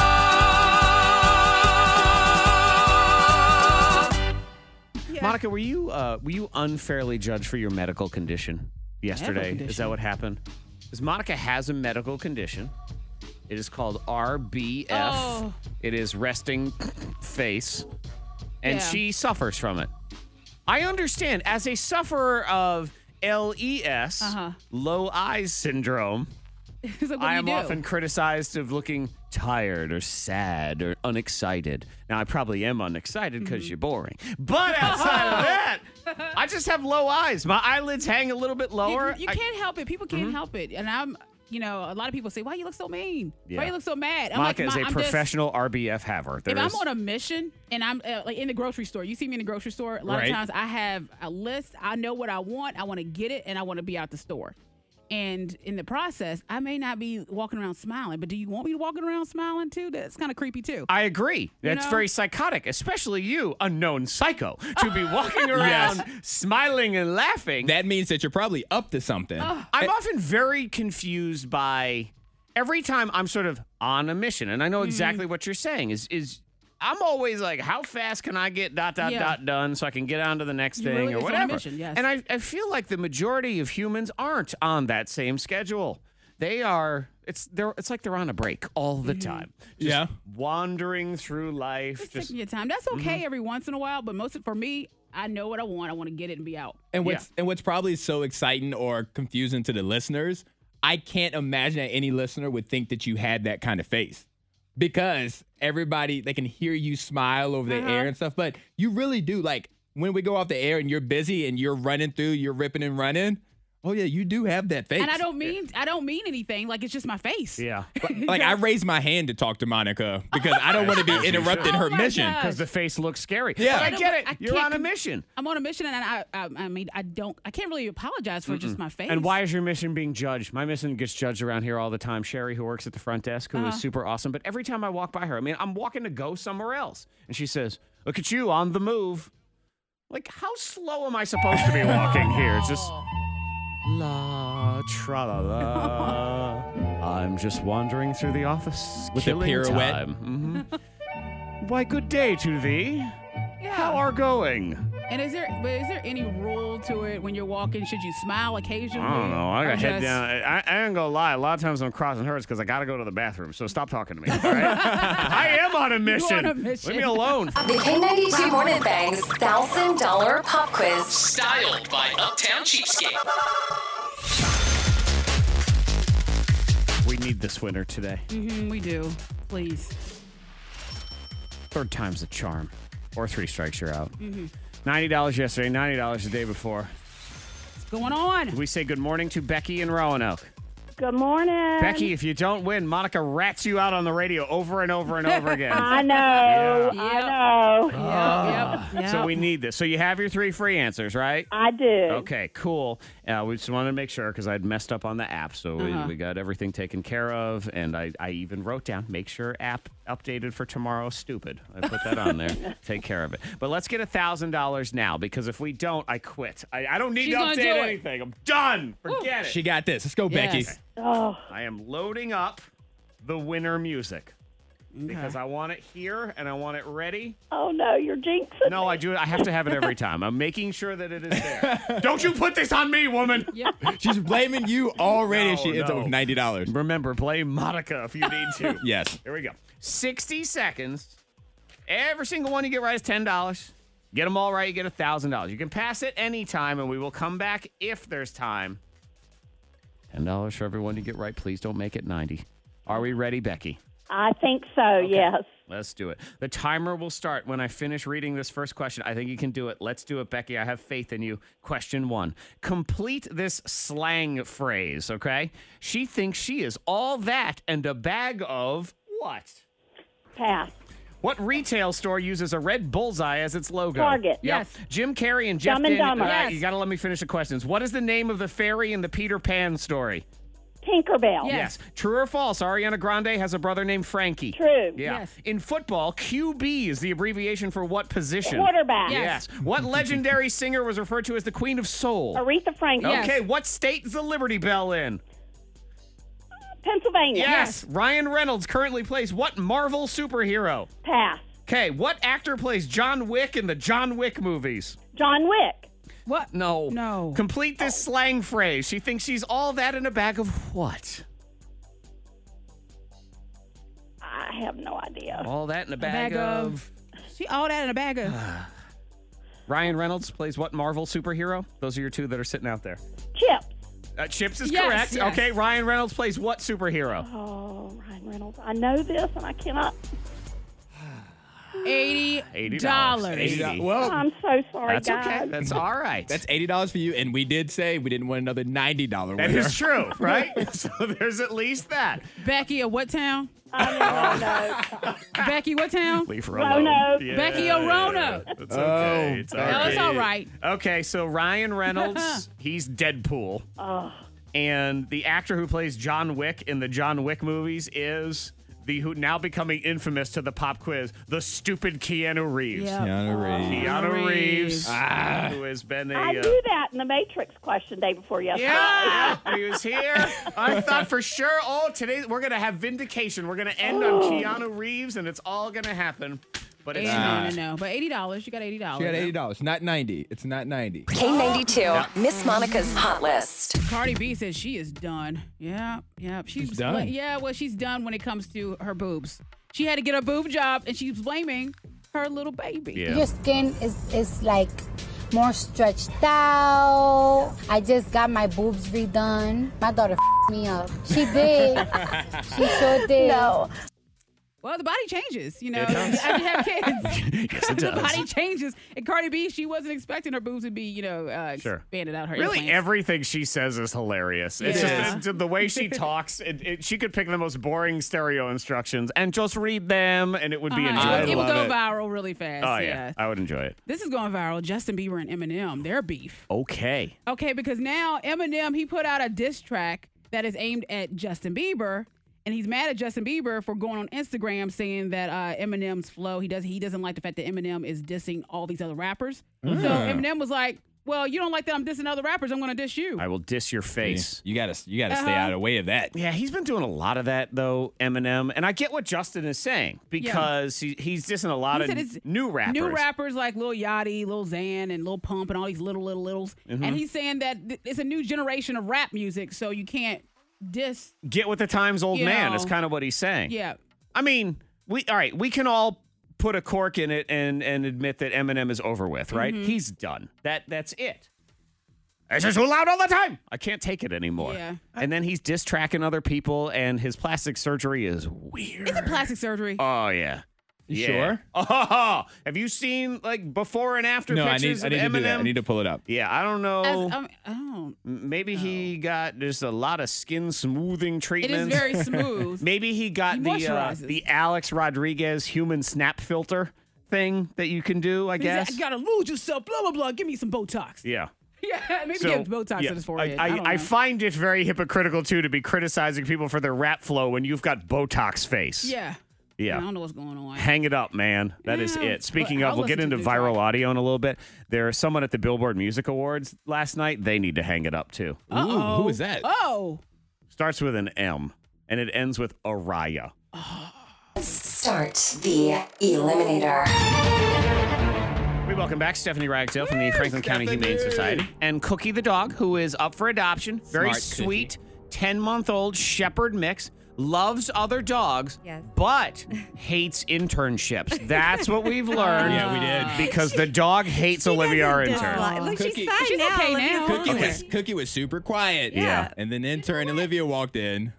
Speaker 4: up.
Speaker 1: Monica, were you uh, were you unfairly judged for your medical condition yesterday?
Speaker 5: Medical
Speaker 1: Is that
Speaker 5: condition?
Speaker 1: what happened? Because Monica has a medical condition. It is called R B F.
Speaker 5: Oh.
Speaker 1: It is resting face, and
Speaker 5: Yeah.
Speaker 1: she suffers from it. I understand. As a sufferer of L E S,
Speaker 5: Uh-huh.
Speaker 1: low eyes syndrome,
Speaker 5: It's like, what
Speaker 1: I
Speaker 5: do
Speaker 1: am
Speaker 5: you do?
Speaker 1: often criticized of looking tired or sad or unexcited. Now, I probably am unexcited because
Speaker 5: Mm-hmm.
Speaker 1: you're boring. But outside of that, I just have low eyes. My eyelids hang a little bit
Speaker 5: You,
Speaker 1: lower.
Speaker 5: you
Speaker 1: I-
Speaker 5: can't help it. People can't
Speaker 1: Mhm.
Speaker 5: help it. And I'm, you know, a lot of people say, why you look so mean? Why
Speaker 1: Yeah.
Speaker 5: you look so mad? I'm
Speaker 1: Monica
Speaker 5: like,
Speaker 1: is
Speaker 5: "Ma,
Speaker 1: a
Speaker 5: I'm just-
Speaker 1: professional R B F haver. There
Speaker 5: if
Speaker 1: is-
Speaker 5: I'm on a mission and I'm uh, like in the grocery store, you see me in the grocery store, a lot
Speaker 1: Right.
Speaker 5: of times I have a list. I know what I want. I want to get it and I want to be out the store. And in the process, I may not be walking around smiling, but do you want me to walking around smiling too? That's kind of creepy too.
Speaker 1: I agree. That's
Speaker 5: know?
Speaker 1: very psychotic, especially you, unknown psycho, to be walking around smiling and laughing.
Speaker 3: That means that you're probably up to something.
Speaker 1: I'm often very confused by every time I'm sort of on a mission, and I know exactly what you're saying. Is is I'm always like, how fast can I get dot dot
Speaker 5: Yeah.
Speaker 1: dot done so I can get on to the next
Speaker 5: You
Speaker 1: thing
Speaker 5: really
Speaker 1: or
Speaker 5: is on a
Speaker 1: whatever?
Speaker 5: mission, yes.
Speaker 1: And I, I feel like the majority of humans aren't on that same schedule. They are. It's they're. It's like they're on a break all the time. Just
Speaker 3: Yeah.
Speaker 1: wandering through life.
Speaker 5: Just
Speaker 1: Just
Speaker 5: taking your time. That's okay
Speaker 1: Mhm.
Speaker 5: every once in a while, but most of, for me, I know what I want. I want to get it and be out.
Speaker 3: And what's and what's probably so exciting or confusing to the listeners, I can't imagine that any listener would think that you had that kind of face. Because everybody, they can hear you smile over the
Speaker 5: Uh-huh.
Speaker 3: air and stuff, but you really do. Like when we go off the air and you're busy and you're running through, you're ripping and running. Oh yeah, you do have that face.
Speaker 5: And I don't mean I don't mean anything. Like it's just my face.
Speaker 1: Yeah.
Speaker 3: Like I raised my hand to talk to Monica because I don't want to be interrupting her
Speaker 5: Oh my
Speaker 3: mission.
Speaker 5: gosh.
Speaker 1: because the face looks scary.
Speaker 3: Yeah.
Speaker 1: But I
Speaker 5: I don't-
Speaker 1: get it.
Speaker 5: I
Speaker 1: You're
Speaker 5: can't
Speaker 1: on a
Speaker 5: com-
Speaker 1: mission.
Speaker 5: I'm on a mission, and I, I, I mean, I don't, I can't really apologize for just my face.
Speaker 1: And why is your mission being judged? My mission gets judged around here all the time. Sherry, who works at the front desk, who is
Speaker 5: Uh-huh.
Speaker 1: super awesome. But every time I walk by her, I mean, I'm walking to go somewhere else. And she says, look at you on the move. Like, how slow am I supposed to be walking here? It's just la tra la la. I'm just wandering through the office.
Speaker 3: With a
Speaker 1: killing
Speaker 3: pirouette.
Speaker 1: time. Mhm. Why, good day to thee. How are going?
Speaker 5: And is there, but is there any rule to it when you're walking? Should you smile occasionally?
Speaker 1: I don't know. I
Speaker 5: Or
Speaker 1: got head
Speaker 5: just-
Speaker 1: down. I, I ain't gonna lie. A lot of times I'm crossing hers because I gotta go to the bathroom. So stop talking to me. All right? I am on a mission.
Speaker 5: on a mission.
Speaker 1: Leave me alone.
Speaker 2: The K ninety-two Morning Thang's one thousand dollars pop quiz.
Speaker 16: Styled by Uptown Cheapskate.
Speaker 1: We need this winner today.
Speaker 5: Mhm, we do. Please.
Speaker 1: Third time's the charm. Or three strikes, you're out.
Speaker 5: Mhm.
Speaker 1: ninety dollars yesterday. ninety dollars the day before.
Speaker 5: What's going on?
Speaker 1: We say good morning to Becky in Roanoke.
Speaker 17: Good morning.
Speaker 1: Becky, if you don't win, Monica rats you out on the radio over and over and over again.
Speaker 17: I know.
Speaker 1: Yeah.
Speaker 17: I know.
Speaker 1: Ah. So we need this. So you have your three free answers, right?
Speaker 17: I do.
Speaker 1: Okay, cool. Uh, we just wanted to make sure because I'd messed up on the app. So
Speaker 17: Uh-huh.
Speaker 1: we, we got everything taken care of. And I, I even wrote down, make sure app updated for tomorrow, stupid. I put that on there. Take care of it. But let's get one thousand dollars now because if we don't, I quit. I, I don't need
Speaker 5: She's
Speaker 1: to
Speaker 5: gonna
Speaker 1: update
Speaker 5: do it.
Speaker 1: anything. I'm done. Forget it.
Speaker 3: She got this. Let's go, Becky.
Speaker 5: Yes.
Speaker 17: Oh.
Speaker 1: I am loading up the winner music because I want it here and I want it ready.
Speaker 17: Oh no, you're jinxing.
Speaker 1: No, I do. I have to have it every time. I'm making sure that it is there. Don't you put this on me, woman.
Speaker 3: She's blaming you already.
Speaker 1: No,
Speaker 3: she ends up
Speaker 1: no.
Speaker 3: with ninety dollars.
Speaker 1: Remember, blame Monica if you need to.
Speaker 3: Yes.
Speaker 1: Here we go. sixty seconds. Every single one you get right is ten dollars. Get them all right, you get one thousand dollars. You can pass it anytime, and we will come back if there's time. ten dollars for everyone you get right. Please don't make it ninety. Are we ready, Becky?
Speaker 17: I think so. Yes.
Speaker 1: Let's do it. The timer will start when I finish reading this first question. I think you can do it. Let's do it, Becky. I have faith in you. Question one. Complete this slang phrase, okay? She thinks she is all that and a bag of what?
Speaker 17: Pass.
Speaker 1: What retail store uses a red bullseye as its logo?
Speaker 17: Target.
Speaker 1: Yep.
Speaker 17: Yes.
Speaker 1: Jim Carrey and Jeff
Speaker 17: Dumb and
Speaker 1: Daniels.
Speaker 17: Dumber.
Speaker 1: All right,
Speaker 17: Yes.
Speaker 1: You got to let me finish the questions. What is the name of the fairy in the Peter Pan story?
Speaker 17: Tinkerbell.
Speaker 1: Yes. True or false? Ariana Grande has a brother named Frankie.
Speaker 17: True.
Speaker 1: Yeah.
Speaker 17: Yes.
Speaker 1: In football, Q B is the abbreviation for what position?
Speaker 17: Quarterback.
Speaker 1: Yes. What legendary singer was referred to as the Queen of Soul?
Speaker 17: Aretha Franklin.
Speaker 1: Okay. What state is the Liberty Bell in?
Speaker 17: Pennsylvania.
Speaker 1: Yes. Ryan Reynolds currently plays what Marvel superhero?
Speaker 17: Pass.
Speaker 1: Okay. What actor plays John Wick in the John Wick movies?
Speaker 17: John Wick.
Speaker 5: What?
Speaker 1: No.
Speaker 5: No.
Speaker 1: Complete this slang phrase. She thinks she's all that in a bag of what?
Speaker 17: I have no idea.
Speaker 1: All that in a
Speaker 5: A
Speaker 1: bag,
Speaker 5: bag
Speaker 1: of...
Speaker 5: of. She all that in a bag of.
Speaker 1: Ryan Reynolds plays what Marvel superhero? Those are your two that are sitting out there.
Speaker 17: Chips.
Speaker 1: Uh, Chips is
Speaker 5: Yes,
Speaker 1: correct.
Speaker 5: yes.
Speaker 1: Okay, Ryan Reynolds plays what superhero?
Speaker 17: Oh, Ryan Reynolds. I know this, and I cannot.
Speaker 5: Eighty
Speaker 1: eighty
Speaker 5: dollars.
Speaker 1: eighty.
Speaker 3: Well,
Speaker 17: I'm so sorry,
Speaker 1: That's
Speaker 17: guys.
Speaker 1: okay. That's all right.
Speaker 3: that's eighty dollars for you, and we did say we didn't want another ninety dollars
Speaker 1: That
Speaker 3: winner.
Speaker 1: is true, right? So there's at least that.
Speaker 5: Becky of what town?
Speaker 17: I'm in Roanoke.
Speaker 5: Becky, what town?
Speaker 1: Leave her alone.
Speaker 17: Roanoke.
Speaker 1: Yeah,
Speaker 5: Becky O'Roanoke.
Speaker 1: yeah. It's okay.
Speaker 3: Oh,
Speaker 1: it's all
Speaker 5: No,
Speaker 1: right.
Speaker 5: it's all right.
Speaker 1: Okay, so Ryan Reynolds, he's Deadpool.
Speaker 17: Oh,
Speaker 1: And the actor who plays John Wick in the John Wick movies is the who now becoming infamous to the pop quiz, the stupid Keanu Reeves.
Speaker 5: Yeah.
Speaker 3: Keanu Reeves.
Speaker 1: Keanu Reeves,
Speaker 3: Ah.
Speaker 1: who has been a...
Speaker 17: I
Speaker 1: uh,
Speaker 17: knew that in the Matrix question day before yesterday.
Speaker 1: Yeah, he was here. I thought for sure, oh, today we're going to have vindication. We're going to end on Keanu Reeves, and it's all going to happen. But it's
Speaker 5: eighty,
Speaker 1: not.
Speaker 5: no, no, no. But eighty dollars. You got eighty dollars.
Speaker 3: She got eighty dollars, not ninety. It's not ninety.
Speaker 2: K ninety-two, Miss Monica's Hot List.
Speaker 5: Cardi B says she is done. Yeah, yeah. She's,
Speaker 3: She's done?
Speaker 5: well, yeah, well, she's done when it comes to her boobs. She had to get a boob job, and she's blaming her little baby.
Speaker 1: Yeah.
Speaker 18: Your skin is, is like more stretched out. I just got my boobs redone. My daughter f- me up. She did. She sure did.
Speaker 17: No.
Speaker 5: Well, the body changes, you know.
Speaker 1: It does.
Speaker 5: After you have kids,
Speaker 1: Yes, it
Speaker 5: the
Speaker 1: does.
Speaker 5: body changes. And Cardi B, she wasn't expecting her boobs to be, you know, uh,
Speaker 1: Sure.
Speaker 5: expanded out her
Speaker 1: Really,
Speaker 5: implants.
Speaker 1: everything she says is hilarious. It's
Speaker 5: Yeah.
Speaker 1: just the, the way she talks. It, it, she could pick the most boring stereo instructions and just read them, and it would be
Speaker 5: Uh-huh.
Speaker 1: enjoyable.
Speaker 5: It would
Speaker 3: love
Speaker 5: go
Speaker 3: it.
Speaker 5: viral really fast.
Speaker 1: Oh, yeah.
Speaker 5: yeah.
Speaker 1: I would enjoy it.
Speaker 5: This is going viral. Justin Bieber and Eminem, their beef.
Speaker 1: Okay.
Speaker 5: Okay, because now Eminem, he put out a diss track that is aimed at Justin Bieber. And he's mad at Justin Bieber for going on Instagram saying that uh, Eminem's flow, he does he doesn't like the fact that Eminem is dissing all these other rappers. So Eminem was like, well, you don't like that I'm dissing other rappers, I'm going to diss you.
Speaker 1: I will diss your face.
Speaker 3: You gotta, you gotta stay
Speaker 5: Uh-huh.
Speaker 3: out of the way of that.
Speaker 1: Yeah, he's been doing a lot of that, though, Eminem. And I get what Justin is saying because he, he's dissing a lot
Speaker 5: He
Speaker 1: of
Speaker 5: said it's
Speaker 1: new rappers.
Speaker 5: New rappers like Lil Yachty, Lil Xan, and Lil Pump, and all these little, little, littles.
Speaker 1: Mhm.
Speaker 5: And he's saying that th- it's a new generation of rap music, so you can't diss.
Speaker 1: Get with the times, old
Speaker 5: You
Speaker 1: man.
Speaker 5: know.
Speaker 1: Is kind of what he's saying.
Speaker 5: Yeah.
Speaker 1: I mean, we all right. We can all put a cork in it and and admit that Eminem is over with, right?
Speaker 5: Mhm.
Speaker 1: He's done. That that's it. It's just too loud all the time. I can't take it anymore.
Speaker 5: Yeah.
Speaker 1: And then he's diss tracking other people, and his plastic surgery is weird.
Speaker 5: Is it plastic surgery?
Speaker 1: Oh yeah.
Speaker 3: You
Speaker 1: Yeah.
Speaker 3: sure?
Speaker 1: Oh, have you seen like before and after
Speaker 3: No, I
Speaker 1: pictures
Speaker 3: need, I need
Speaker 1: of
Speaker 3: to
Speaker 1: Eminem?
Speaker 3: do that. I need to pull it up.
Speaker 1: Yeah, I don't know.
Speaker 5: As, um, I don't.
Speaker 1: M- Maybe he got just a lot of skin smoothing
Speaker 5: It
Speaker 1: treatments.
Speaker 5: is very smooth.
Speaker 1: Maybe he got
Speaker 5: He
Speaker 1: the uh,
Speaker 5: moisturizes.
Speaker 1: the Alex Rodriguez human snap filter thing that you can do, I
Speaker 5: He's
Speaker 1: guess.
Speaker 5: like, gotta lose yourself, blah, blah, blah. Give me some Botox.
Speaker 1: Yeah.
Speaker 5: Yeah, maybe
Speaker 1: So,
Speaker 5: give Botox
Speaker 1: yeah,
Speaker 5: in his forehead.
Speaker 1: I,
Speaker 5: I,
Speaker 1: I,
Speaker 5: don't
Speaker 1: I
Speaker 5: know.
Speaker 1: find it very hypocritical, too, to be criticizing people for their rap flow when you've got Botox face.
Speaker 5: Yeah.
Speaker 1: Yeah.
Speaker 5: I don't know what's going on.
Speaker 1: Hang it up, man. That is
Speaker 5: Yeah,
Speaker 1: it. Speaking
Speaker 5: but
Speaker 1: of,
Speaker 5: I'll
Speaker 1: we'll get
Speaker 5: listen
Speaker 1: into
Speaker 5: to the
Speaker 1: viral
Speaker 5: track.
Speaker 1: audio in a little bit. There's someone at the Billboard Music Awards last night. They need to hang it up, too.
Speaker 5: Uh-oh.
Speaker 3: who is that?
Speaker 5: Oh.
Speaker 1: Starts with an M, and it ends with Araya.
Speaker 2: Start the Eliminator.
Speaker 1: We welcome back Stephanie Ragsdale from the Franklin County Humane Society and Cookie the dog, who is up for adoption. Very
Speaker 3: Smart Cookie.
Speaker 1: sweet, ten-month-old shepherd mix. Loves other dogs,
Speaker 19: Yes.
Speaker 1: but hates internships. That's what we've learned.
Speaker 3: Yeah, we did.
Speaker 1: Because the dog hates Olivia, our intern.
Speaker 19: Dislike- Look,
Speaker 3: Cookie-
Speaker 19: she's fine
Speaker 5: She's
Speaker 19: now.
Speaker 5: okay
Speaker 19: Olivia's
Speaker 5: now.
Speaker 3: Cookie
Speaker 19: okay.
Speaker 3: was Cookie was super quiet.
Speaker 1: Yeah.
Speaker 3: And then intern Olivia walked in.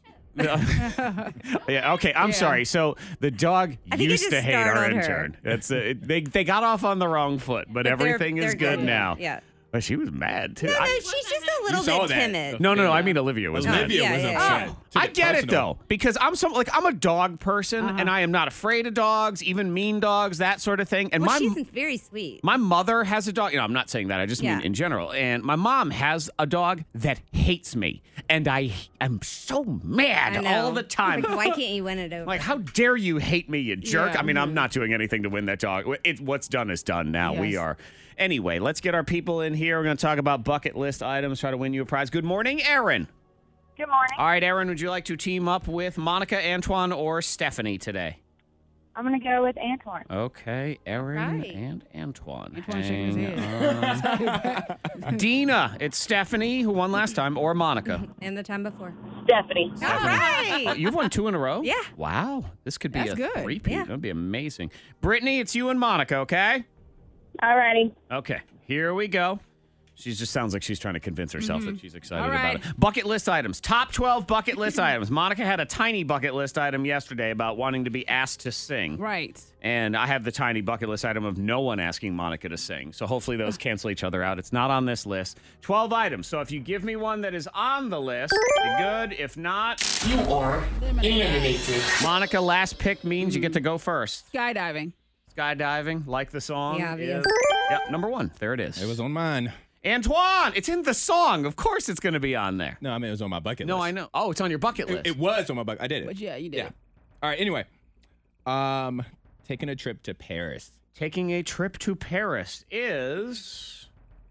Speaker 1: Yeah, okay, I'm
Speaker 5: Yeah.
Speaker 1: sorry. So the dog
Speaker 19: I think it
Speaker 1: used to
Speaker 19: just
Speaker 1: hate our
Speaker 19: startled her.
Speaker 1: intern. It's uh, it, they they got off on the wrong foot, but,
Speaker 19: But they're-
Speaker 1: everything is
Speaker 19: they're
Speaker 1: good
Speaker 19: good.
Speaker 1: now.
Speaker 19: Yeah.
Speaker 1: But she was mad, too.
Speaker 19: No, no,
Speaker 1: I-
Speaker 19: she's just a little
Speaker 3: saw
Speaker 19: bit
Speaker 3: that.
Speaker 19: timid.
Speaker 1: No, no, no. I mean, Olivia was mad.
Speaker 3: Olivia
Speaker 19: Yeah,
Speaker 3: was
Speaker 19: yeah,
Speaker 3: upset.
Speaker 19: yeah.
Speaker 3: Took
Speaker 1: I get it
Speaker 3: personal.
Speaker 1: though, because I'm some like I'm a dog person,
Speaker 5: Uh-huh.
Speaker 1: and I am not afraid of dogs, even mean dogs, that sort of thing. And
Speaker 19: Well,
Speaker 1: my
Speaker 19: she's very sweet.
Speaker 1: my mother has a dog. You know, I'm not saying that. I just
Speaker 19: Yeah.
Speaker 1: mean in general. And my mom has a dog that hates me, and I am so mad
Speaker 19: I know.
Speaker 1: all the time.
Speaker 19: Like, why can't you win it over?
Speaker 1: Like, how dare you hate me, you jerk?
Speaker 5: Yeah.
Speaker 1: I mean, I'm not doing anything to win that dog. It, what's done is done now. We
Speaker 5: Yes.
Speaker 1: are. Anyway, let's get our people in here. We're going to talk about bucket list items, try to win you a prize. Good morning, Aaron.
Speaker 10: Good morning.
Speaker 1: All right, Aaron, would you like to team up with Monica, Antoine, or Stephanie today?
Speaker 10: I'm going to go with Antoine.
Speaker 1: Okay, Aaron
Speaker 19: Right.
Speaker 1: and Antoine.
Speaker 5: Antoine shaking his
Speaker 1: Hang
Speaker 5: head.
Speaker 1: on. Dina, it's Stephanie who won last time, or Monica.
Speaker 19: And the time before.
Speaker 10: Stephanie.
Speaker 19: All right.
Speaker 1: Oh, you've won two in a row?
Speaker 19: Yeah.
Speaker 1: Wow, this could be
Speaker 5: That's
Speaker 1: a
Speaker 5: good.
Speaker 1: repeat.
Speaker 19: Yeah.
Speaker 1: That'd be amazing. Brittany, it's you and Monica, okay?
Speaker 10: All righty.
Speaker 1: Okay, here we go. She just sounds like she's trying to convince herself that she's excited
Speaker 5: All right.
Speaker 1: about it. Bucket list items. Top twelve bucket list items. Monica had a tiny bucket list item yesterday about wanting to be asked to sing.
Speaker 5: Right.
Speaker 1: And I have the tiny bucket list item of no one asking Monica to sing. So hopefully those cancel each other out. It's not on this list. twelve items. So if you give me one that is on the list, you're good. If not,
Speaker 16: You are eliminated.
Speaker 1: Monica, last pick means you get to go first.
Speaker 5: Skydiving.
Speaker 1: Skydiving, like the song.
Speaker 19: Yeah, obvious.
Speaker 1: is- Yep, number one. There it is.
Speaker 3: It was on mine.
Speaker 1: Antoine, it's in the song. Of course it's going to be on there.
Speaker 3: No, I mean, it was on my bucket
Speaker 1: No,
Speaker 3: list.
Speaker 1: I know. Oh, it's on your bucket list.
Speaker 3: It, it was on my bucket. I did it.
Speaker 5: But yeah, you did.
Speaker 3: Yeah. All right. Anyway, um, taking a trip to Paris.
Speaker 1: Taking a trip to Paris is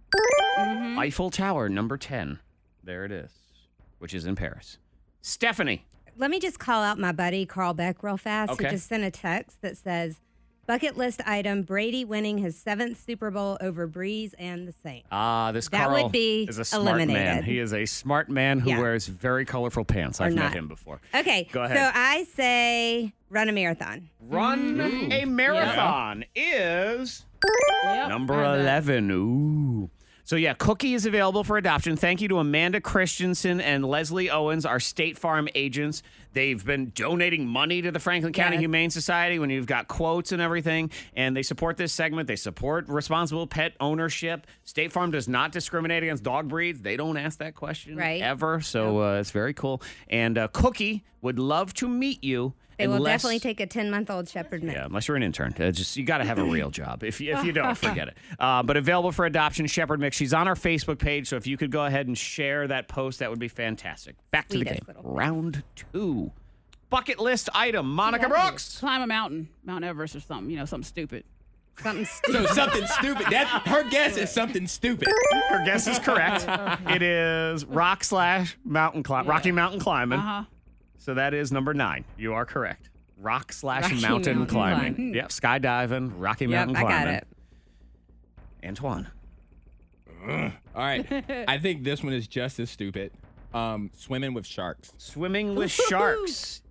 Speaker 1: Eiffel Tower, number ten. There it is, which is in Paris. Stephanie.
Speaker 19: Let me just call out my buddy Carl Beck real fast.
Speaker 1: Okay.
Speaker 19: Who just sent a text that says, bucket list item, Brady winning his seventh Super Bowl over Breeze and the Saints.
Speaker 1: Ah, this
Speaker 19: That
Speaker 1: Carl
Speaker 19: would be
Speaker 1: is a smart man.
Speaker 19: eliminated.
Speaker 1: He is a smart man who
Speaker 19: Yeah.
Speaker 1: wears very colorful pants.
Speaker 19: Or
Speaker 1: I've met
Speaker 19: not.
Speaker 1: him before.
Speaker 19: Okay,
Speaker 1: Go ahead.
Speaker 19: so I say run a marathon.
Speaker 1: Run a marathon is
Speaker 5: Yep,
Speaker 1: number
Speaker 5: heard that.
Speaker 1: eleven. Ooh. So, yeah, Cookie is available for adoption. Thank you to Amanda Christensen and Leslie Owens, our State Farm agents. They've been donating money to the Franklin County
Speaker 19: Yes.
Speaker 1: Humane Society when you've got quotes and everything. And they support this segment. They support responsible pet ownership. State Farm does not discriminate against dog breeds. They don't ask that question
Speaker 19: Right.
Speaker 1: ever. So uh, it's very cool. And uh, Cookie would love to meet you.
Speaker 19: They will
Speaker 1: unless-
Speaker 19: definitely take a ten-month-old shepherd mix.
Speaker 1: Yeah, unless you're an intern. Uh, just you got to have a real job. If you, if you don't, forget it. Uh, but available for adoption, Shepherd Mix. She's on our Facebook page, so if you could go ahead and share that post, that would be fantastic. Back to the
Speaker 19: Sweetest
Speaker 1: game.
Speaker 19: little
Speaker 1: Round two. Bucket list item. Monica Brooks.
Speaker 5: Climb a mountain, Mount Everest or something. You know, something stupid.
Speaker 19: Something
Speaker 3: So
Speaker 19: stupid.
Speaker 3: something stupid. That her guess is something stupid.
Speaker 1: Her guess is correct. It is rock slash mountain climb, Rocky Mountain climbing.
Speaker 5: Uh huh.
Speaker 1: So that is number nine. You are correct. Rock slash
Speaker 19: Rocky
Speaker 1: mountain,
Speaker 19: Mountain
Speaker 1: climbing.
Speaker 19: climb.
Speaker 1: Yep, skydiving, Rocky
Speaker 19: Yep,
Speaker 1: Mountain
Speaker 19: I
Speaker 1: climbing.
Speaker 19: got it.
Speaker 1: Antoine.
Speaker 3: All right. I think this one is just as stupid. Um, swimming with sharks.
Speaker 1: Swimming with sharks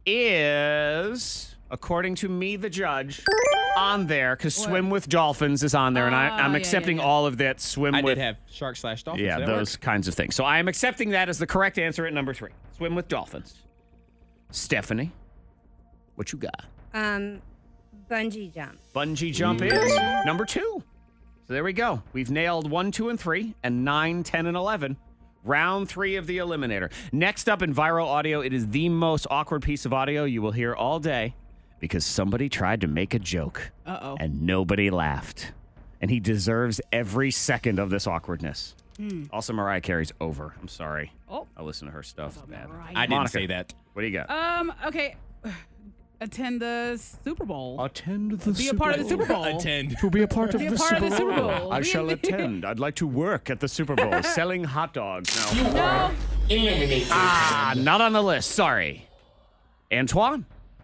Speaker 1: is, according to me, the judge, on there because swim with dolphins is on there, and I,
Speaker 5: Ah,
Speaker 1: I'm
Speaker 5: yeah,
Speaker 1: accepting
Speaker 5: yeah, yeah.
Speaker 1: all of that. Swim
Speaker 3: I
Speaker 1: with
Speaker 3: did have shark slash dolphins.
Speaker 1: yeah,
Speaker 3: Did that
Speaker 1: those
Speaker 3: work?
Speaker 1: kinds of things. So I am accepting that as the correct answer at number three. Swim with dolphins. Stephanie, what you got?
Speaker 19: Um, bungee jump.
Speaker 1: Bungee jump is number two. So there we go. We've nailed one, two, and three, and nine, ten, and eleven. Round three of the Eliminator. Next up in viral audio, it is the most awkward piece of audio you will hear all day because somebody tried to make a joke
Speaker 5: Uh-oh.
Speaker 1: and nobody laughed. And he deserves every second of this awkwardness. Also, Mariah Carey's over. I'm sorry.
Speaker 5: Oh.
Speaker 1: I listen to her stuff. It's bad.
Speaker 3: I didn't
Speaker 1: Monica,
Speaker 3: say that.
Speaker 1: What do you got?
Speaker 5: Um. Okay. Attend the Super Bowl.
Speaker 1: Attend the
Speaker 5: Be a part of the Super Bowl.
Speaker 3: Attend.
Speaker 1: To be a part of
Speaker 5: Be a
Speaker 1: the
Speaker 5: part of
Speaker 1: Super
Speaker 5: the Super
Speaker 1: Bowl.
Speaker 5: Bowl.
Speaker 1: I
Speaker 5: Be
Speaker 1: shall
Speaker 5: in-
Speaker 1: attend. I'd like to work at the Super Bowl selling hot dogs.
Speaker 16: You
Speaker 1: No.
Speaker 16: are eliminated.
Speaker 1: Ah, not on the list. Sorry. Antoine?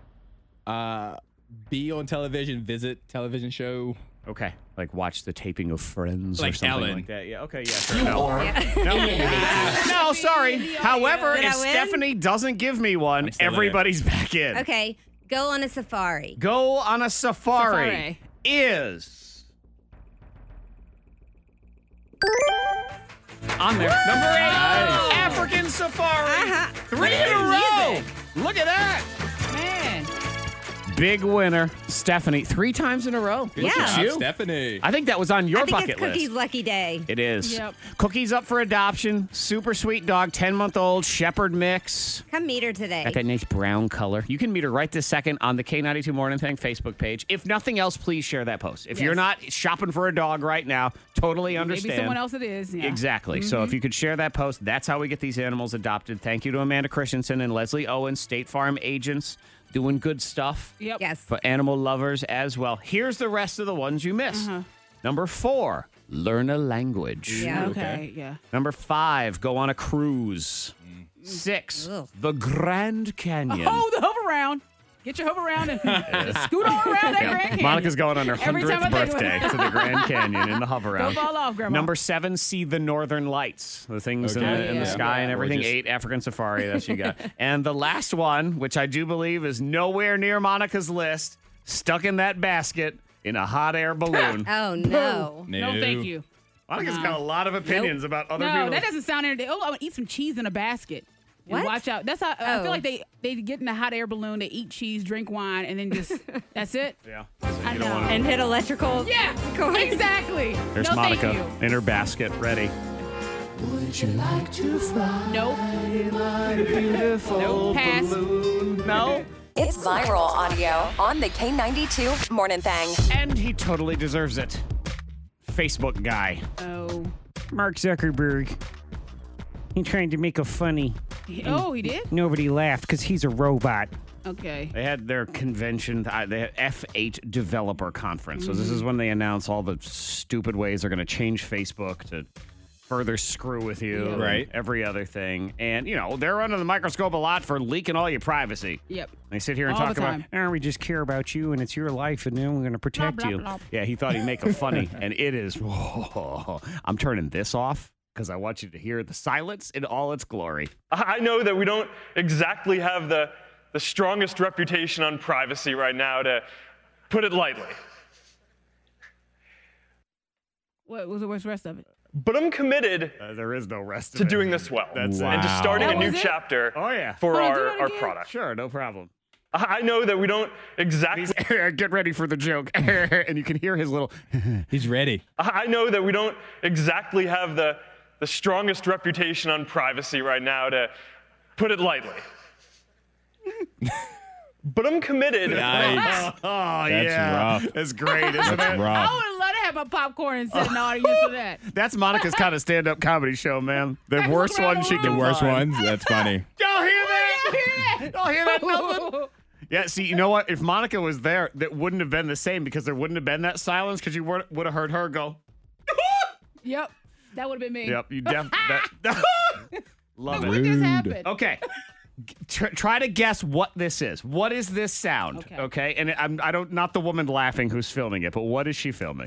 Speaker 3: Uh, be on television. Visit television show.
Speaker 1: Okay. Like watch the taping of Friends or
Speaker 3: Like
Speaker 1: something
Speaker 3: Ellen.
Speaker 1: like that. Yeah. Okay. Yeah. Sure.
Speaker 16: You
Speaker 1: No.
Speaker 16: are eliminated.
Speaker 1: No, sorry. However,
Speaker 19: Did I
Speaker 1: if
Speaker 19: win?
Speaker 1: Stephanie doesn't give me one,
Speaker 3: still there.
Speaker 1: everybody's back in.
Speaker 19: Okay, go on a safari.
Speaker 1: Go on a safari,
Speaker 5: Safari.
Speaker 1: is on there. Number eight, African safari.
Speaker 19: Uh-huh.
Speaker 1: Three in a row.
Speaker 19: Music.
Speaker 1: Look at that.
Speaker 5: Man.
Speaker 1: Big winner, Stephanie, three times in a row.
Speaker 19: Good
Speaker 1: Look
Speaker 19: job,
Speaker 1: at you.
Speaker 3: Stephanie.
Speaker 1: I think that was on your
Speaker 19: I think
Speaker 1: bucket
Speaker 19: it's Cookie's
Speaker 1: list.
Speaker 19: lucky day.
Speaker 1: It is.
Speaker 19: Yep.
Speaker 1: Cookie's up for adoption. Super sweet dog, ten-month-old Shepherd mix.
Speaker 19: Come meet her today.
Speaker 1: Got that nice brown color. You can meet her right this second on the K ninety-two Morning Thing Facebook page. If nothing else, please share that post. If
Speaker 5: Yes.
Speaker 1: you're not shopping for a dog right now, totally understand.
Speaker 5: Maybe someone else it is. Yeah.
Speaker 1: Exactly. So if you could share that post, that's how we get these animals adopted. Thank you to Amanda Christensen and Leslie Owens, State Farm agents, doing good stuff.
Speaker 5: Yep.
Speaker 19: Yes.
Speaker 1: For animal lovers as well. Here's the rest of the ones you missed.
Speaker 5: Uh-huh.
Speaker 1: Number four, learn a language.
Speaker 5: Yeah. Okay. Yeah.
Speaker 1: Number five, go on a cruise. Six, the Grand Canyon.
Speaker 5: Oh, the hover round. Get your hover around and scoot on around that
Speaker 1: Yeah.
Speaker 5: Grand Canyon.
Speaker 1: Monica's going on her
Speaker 5: Every time
Speaker 1: hundredth
Speaker 5: I think
Speaker 1: birthday
Speaker 5: about it.
Speaker 1: to the Grand Canyon in the hover round.
Speaker 5: Don't fall off, Grandma.
Speaker 1: Number seven, see the northern lights, the things in,
Speaker 3: Okay.
Speaker 1: the, in the
Speaker 3: Yeah.
Speaker 1: sky and everything.
Speaker 3: Gorgeous.
Speaker 1: Eight, African safari. That's you got. And the last one, which I do believe is nowhere near Monica's list, stuck in that basket in a hot air balloon.
Speaker 19: Oh, no.
Speaker 5: No, thank you.
Speaker 1: Monica's
Speaker 5: Uh-uh.
Speaker 1: got a lot of opinions about other
Speaker 5: no,
Speaker 1: people.
Speaker 5: that doesn't sound anything. Oh, I would eat some cheese in a basket. And
Speaker 19: What?
Speaker 5: watch out. That's how I
Speaker 19: Oh.
Speaker 5: feel like they they get in a hot air balloon, they eat cheese, drink wine, and then just that's it.
Speaker 1: Yeah.
Speaker 5: I
Speaker 1: you don't
Speaker 5: know.
Speaker 1: wanna-
Speaker 19: And hit electrical.
Speaker 5: Yeah,
Speaker 19: cords.
Speaker 5: exactly.
Speaker 1: There's
Speaker 5: no,
Speaker 1: Monica
Speaker 5: Thank you.
Speaker 1: in her basket, ready. Would you like to fly?
Speaker 5: Nope.
Speaker 1: My beautiful
Speaker 5: Nope. Pass.
Speaker 1: balloon? No.
Speaker 2: It's viral audio on the K ninety-two Morning Thing.
Speaker 1: And he totally deserves it. Facebook guy.
Speaker 5: Oh.
Speaker 20: Mark Zuckerberg. He tried to make a funny.
Speaker 5: He- oh, he did?
Speaker 20: Nobody laughed because he's a robot.
Speaker 5: Okay.
Speaker 1: They had their convention, uh, they had F eight developer conference. So this is when they announce all the stupid ways they're going to change Facebook to further screw with you.
Speaker 5: Yeah.
Speaker 1: and
Speaker 3: Right.
Speaker 1: Every other thing. And, you know, they're under the microscope a lot for leaking all your privacy.
Speaker 5: Yep.
Speaker 1: They sit here and
Speaker 5: All
Speaker 1: talk
Speaker 5: the
Speaker 1: about,
Speaker 5: time.
Speaker 20: Oh, we just care about you and it's your life and then we're going to protect
Speaker 5: blah,
Speaker 20: you.
Speaker 5: blah.
Speaker 1: yeah, he thought he'd make a funny, and it is, I'm turning this off because I want you to hear the silence in all its glory.
Speaker 21: I know that we don't exactly have the, the strongest reputation on privacy right now, to put it lightly.
Speaker 5: What was the worst rest of it?
Speaker 21: But I'm committed
Speaker 1: Uh, there is no rest
Speaker 21: to
Speaker 1: of it.
Speaker 21: doing this well
Speaker 1: That's
Speaker 21: and to starting
Speaker 5: That
Speaker 21: a new
Speaker 5: was it?
Speaker 21: chapter
Speaker 1: Oh, yeah.
Speaker 21: for
Speaker 5: Oh, do
Speaker 21: our,
Speaker 5: that
Speaker 21: our
Speaker 5: again?
Speaker 21: product.
Speaker 1: Sure, no problem.
Speaker 21: I I know that we don't exactly.
Speaker 1: Get ready for the joke. And you can hear his little.
Speaker 3: He's ready.
Speaker 21: I know that we don't exactly have the, the strongest reputation on privacy right now, to put it lightly. But I'm committed.
Speaker 3: Nice.
Speaker 1: Oh,
Speaker 3: That's
Speaker 1: yeah.
Speaker 3: rough.
Speaker 1: That's great, isn't
Speaker 3: That's
Speaker 1: it?
Speaker 5: I
Speaker 3: rough.
Speaker 5: would love to have my popcorn and sit in the audience for that.
Speaker 1: That's Monica's kind of stand-up comedy show, man. The
Speaker 5: That's
Speaker 1: worst
Speaker 5: what I
Speaker 1: one she
Speaker 5: want.
Speaker 1: can
Speaker 3: The worst
Speaker 1: find.
Speaker 3: ones? That's funny.
Speaker 1: Y'all hear that?
Speaker 5: Yeah.
Speaker 1: Y'all hear that? Nothing? Yeah, see, you know what? If Monica was there, that wouldn't have been the same because there wouldn't have been that silence because you would would have heard her go.
Speaker 5: Yep. That would have been me.
Speaker 1: Yep, you def that. Love
Speaker 5: What
Speaker 1: it.
Speaker 5: just happened?
Speaker 1: Okay. Tr- try to guess what this is. What is this sound?
Speaker 5: Okay.
Speaker 1: Okay, and I'm I don't not the woman laughing who's filming it, but what is she filming?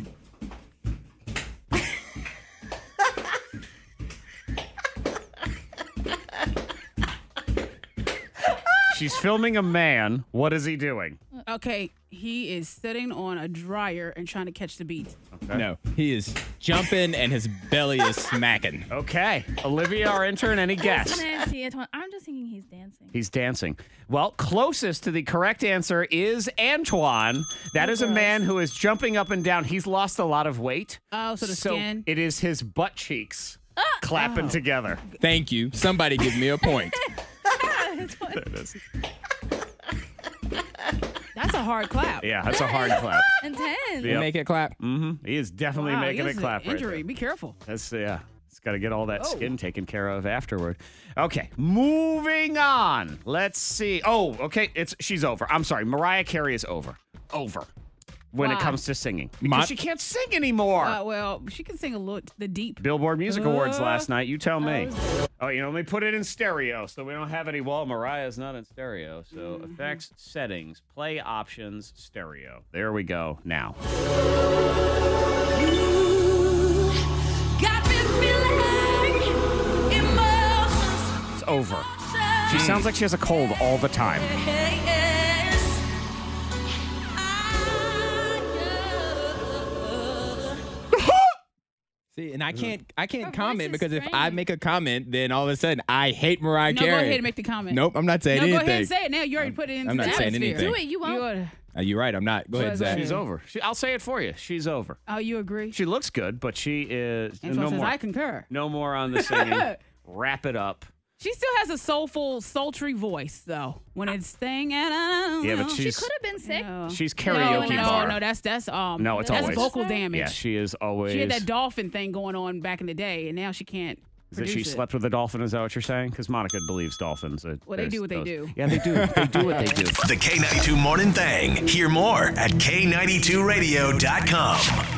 Speaker 1: She's filming a man. What is he doing?
Speaker 5: Okay, he is sitting on a dryer and trying to catch the beat.
Speaker 1: Okay.
Speaker 3: No, he is jumping and his belly is smacking.
Speaker 1: Okay. Olivia, our intern, any guess?
Speaker 22: Nancy, Antoine, I'm just thinking he's dancing.
Speaker 1: He's dancing. Well, closest to the correct answer is Antoine. That is a man who is jumping up and down. He's lost a lot of weight.
Speaker 5: Oh, so the skin.
Speaker 1: It is his butt cheeks clapping
Speaker 5: Oh.
Speaker 1: together.
Speaker 3: Thank you. Somebody give me a point.
Speaker 1: There it is.
Speaker 5: That's a hard clap.
Speaker 1: Yeah, that's a hard clap.
Speaker 22: Intense.
Speaker 1: Yep.
Speaker 3: Make it clap.
Speaker 1: Mm-hmm. He is definitely
Speaker 5: Wow,
Speaker 1: making
Speaker 5: he
Speaker 1: it
Speaker 5: has
Speaker 1: clap
Speaker 5: an
Speaker 1: right
Speaker 5: injury.
Speaker 1: there.
Speaker 5: Be careful.
Speaker 1: That's yeah. It's got to get all that
Speaker 5: Oh.
Speaker 1: skin taken care of afterward. Okay, moving on. Let's see. Oh, okay. It's she's over. I'm sorry. Mariah Carey is over. Over. When it
Speaker 5: Why?
Speaker 1: comes to singing, because
Speaker 3: Mon-
Speaker 1: she can't sing anymore.
Speaker 5: Uh, well, she can sing a little the deep.
Speaker 1: Billboard Music Awards
Speaker 5: Uh,
Speaker 1: last night. You tell me.
Speaker 5: oh.
Speaker 1: Oh, you know, let me put it in stereo so we don't have any. Well, Mariah's not in stereo. So
Speaker 5: Mm-hmm.
Speaker 1: effects, settings, play options, stereo. There we go. Now. It's over. She sounds like she has a cold all the time.
Speaker 3: See, and I can't I can't
Speaker 22: Her
Speaker 3: comment
Speaker 22: voice is
Speaker 3: because if I
Speaker 22: strange.
Speaker 3: make a comment, then all of a sudden I hate Mariah
Speaker 5: No,
Speaker 3: Carey.
Speaker 5: go ahead and make the comment.
Speaker 3: Nope, I'm not saying
Speaker 5: no,
Speaker 3: anything.
Speaker 5: go ahead and say it now. You already put it into
Speaker 3: I'm not
Speaker 5: the
Speaker 3: saying
Speaker 5: atmosphere.
Speaker 3: anything.
Speaker 22: Do it. You won't.
Speaker 5: You oughta-
Speaker 3: Uh, you're right. I'm not. Go
Speaker 5: Go
Speaker 3: ahead,
Speaker 5: ahead,
Speaker 3: Zach.
Speaker 1: She's over. She, I'll say it for you. She's over.
Speaker 5: Oh, you agree?
Speaker 1: She looks good, but she is
Speaker 5: And so
Speaker 1: no
Speaker 5: says,
Speaker 1: more.
Speaker 5: I concur.
Speaker 1: No more on the singing. Wrap it up.
Speaker 5: She still has a soulful, sultry voice, though. When it's singing, I don't
Speaker 1: Yeah, but
Speaker 5: know.
Speaker 22: She
Speaker 1: she's
Speaker 22: could have been sick.
Speaker 5: No.
Speaker 1: she's
Speaker 5: No,
Speaker 1: karaoke
Speaker 5: no,
Speaker 1: bar.
Speaker 5: no, that's that's um.
Speaker 1: No, it's
Speaker 5: that's
Speaker 1: always
Speaker 5: vocal damage.
Speaker 1: Yeah, she is always.
Speaker 5: She had that dolphin thing going on back in the day, and now she can't.
Speaker 1: Is that she
Speaker 5: produce it.
Speaker 1: slept with a dolphin? Is that what you're saying? Because Monica believes dolphins. That
Speaker 5: Well, they
Speaker 1: there's
Speaker 5: do what they
Speaker 1: those-
Speaker 5: do.
Speaker 1: Yeah, they do. They do what they do.
Speaker 6: The K ninety-two Morning Thang. Hear more at K ninety-two radio dot com.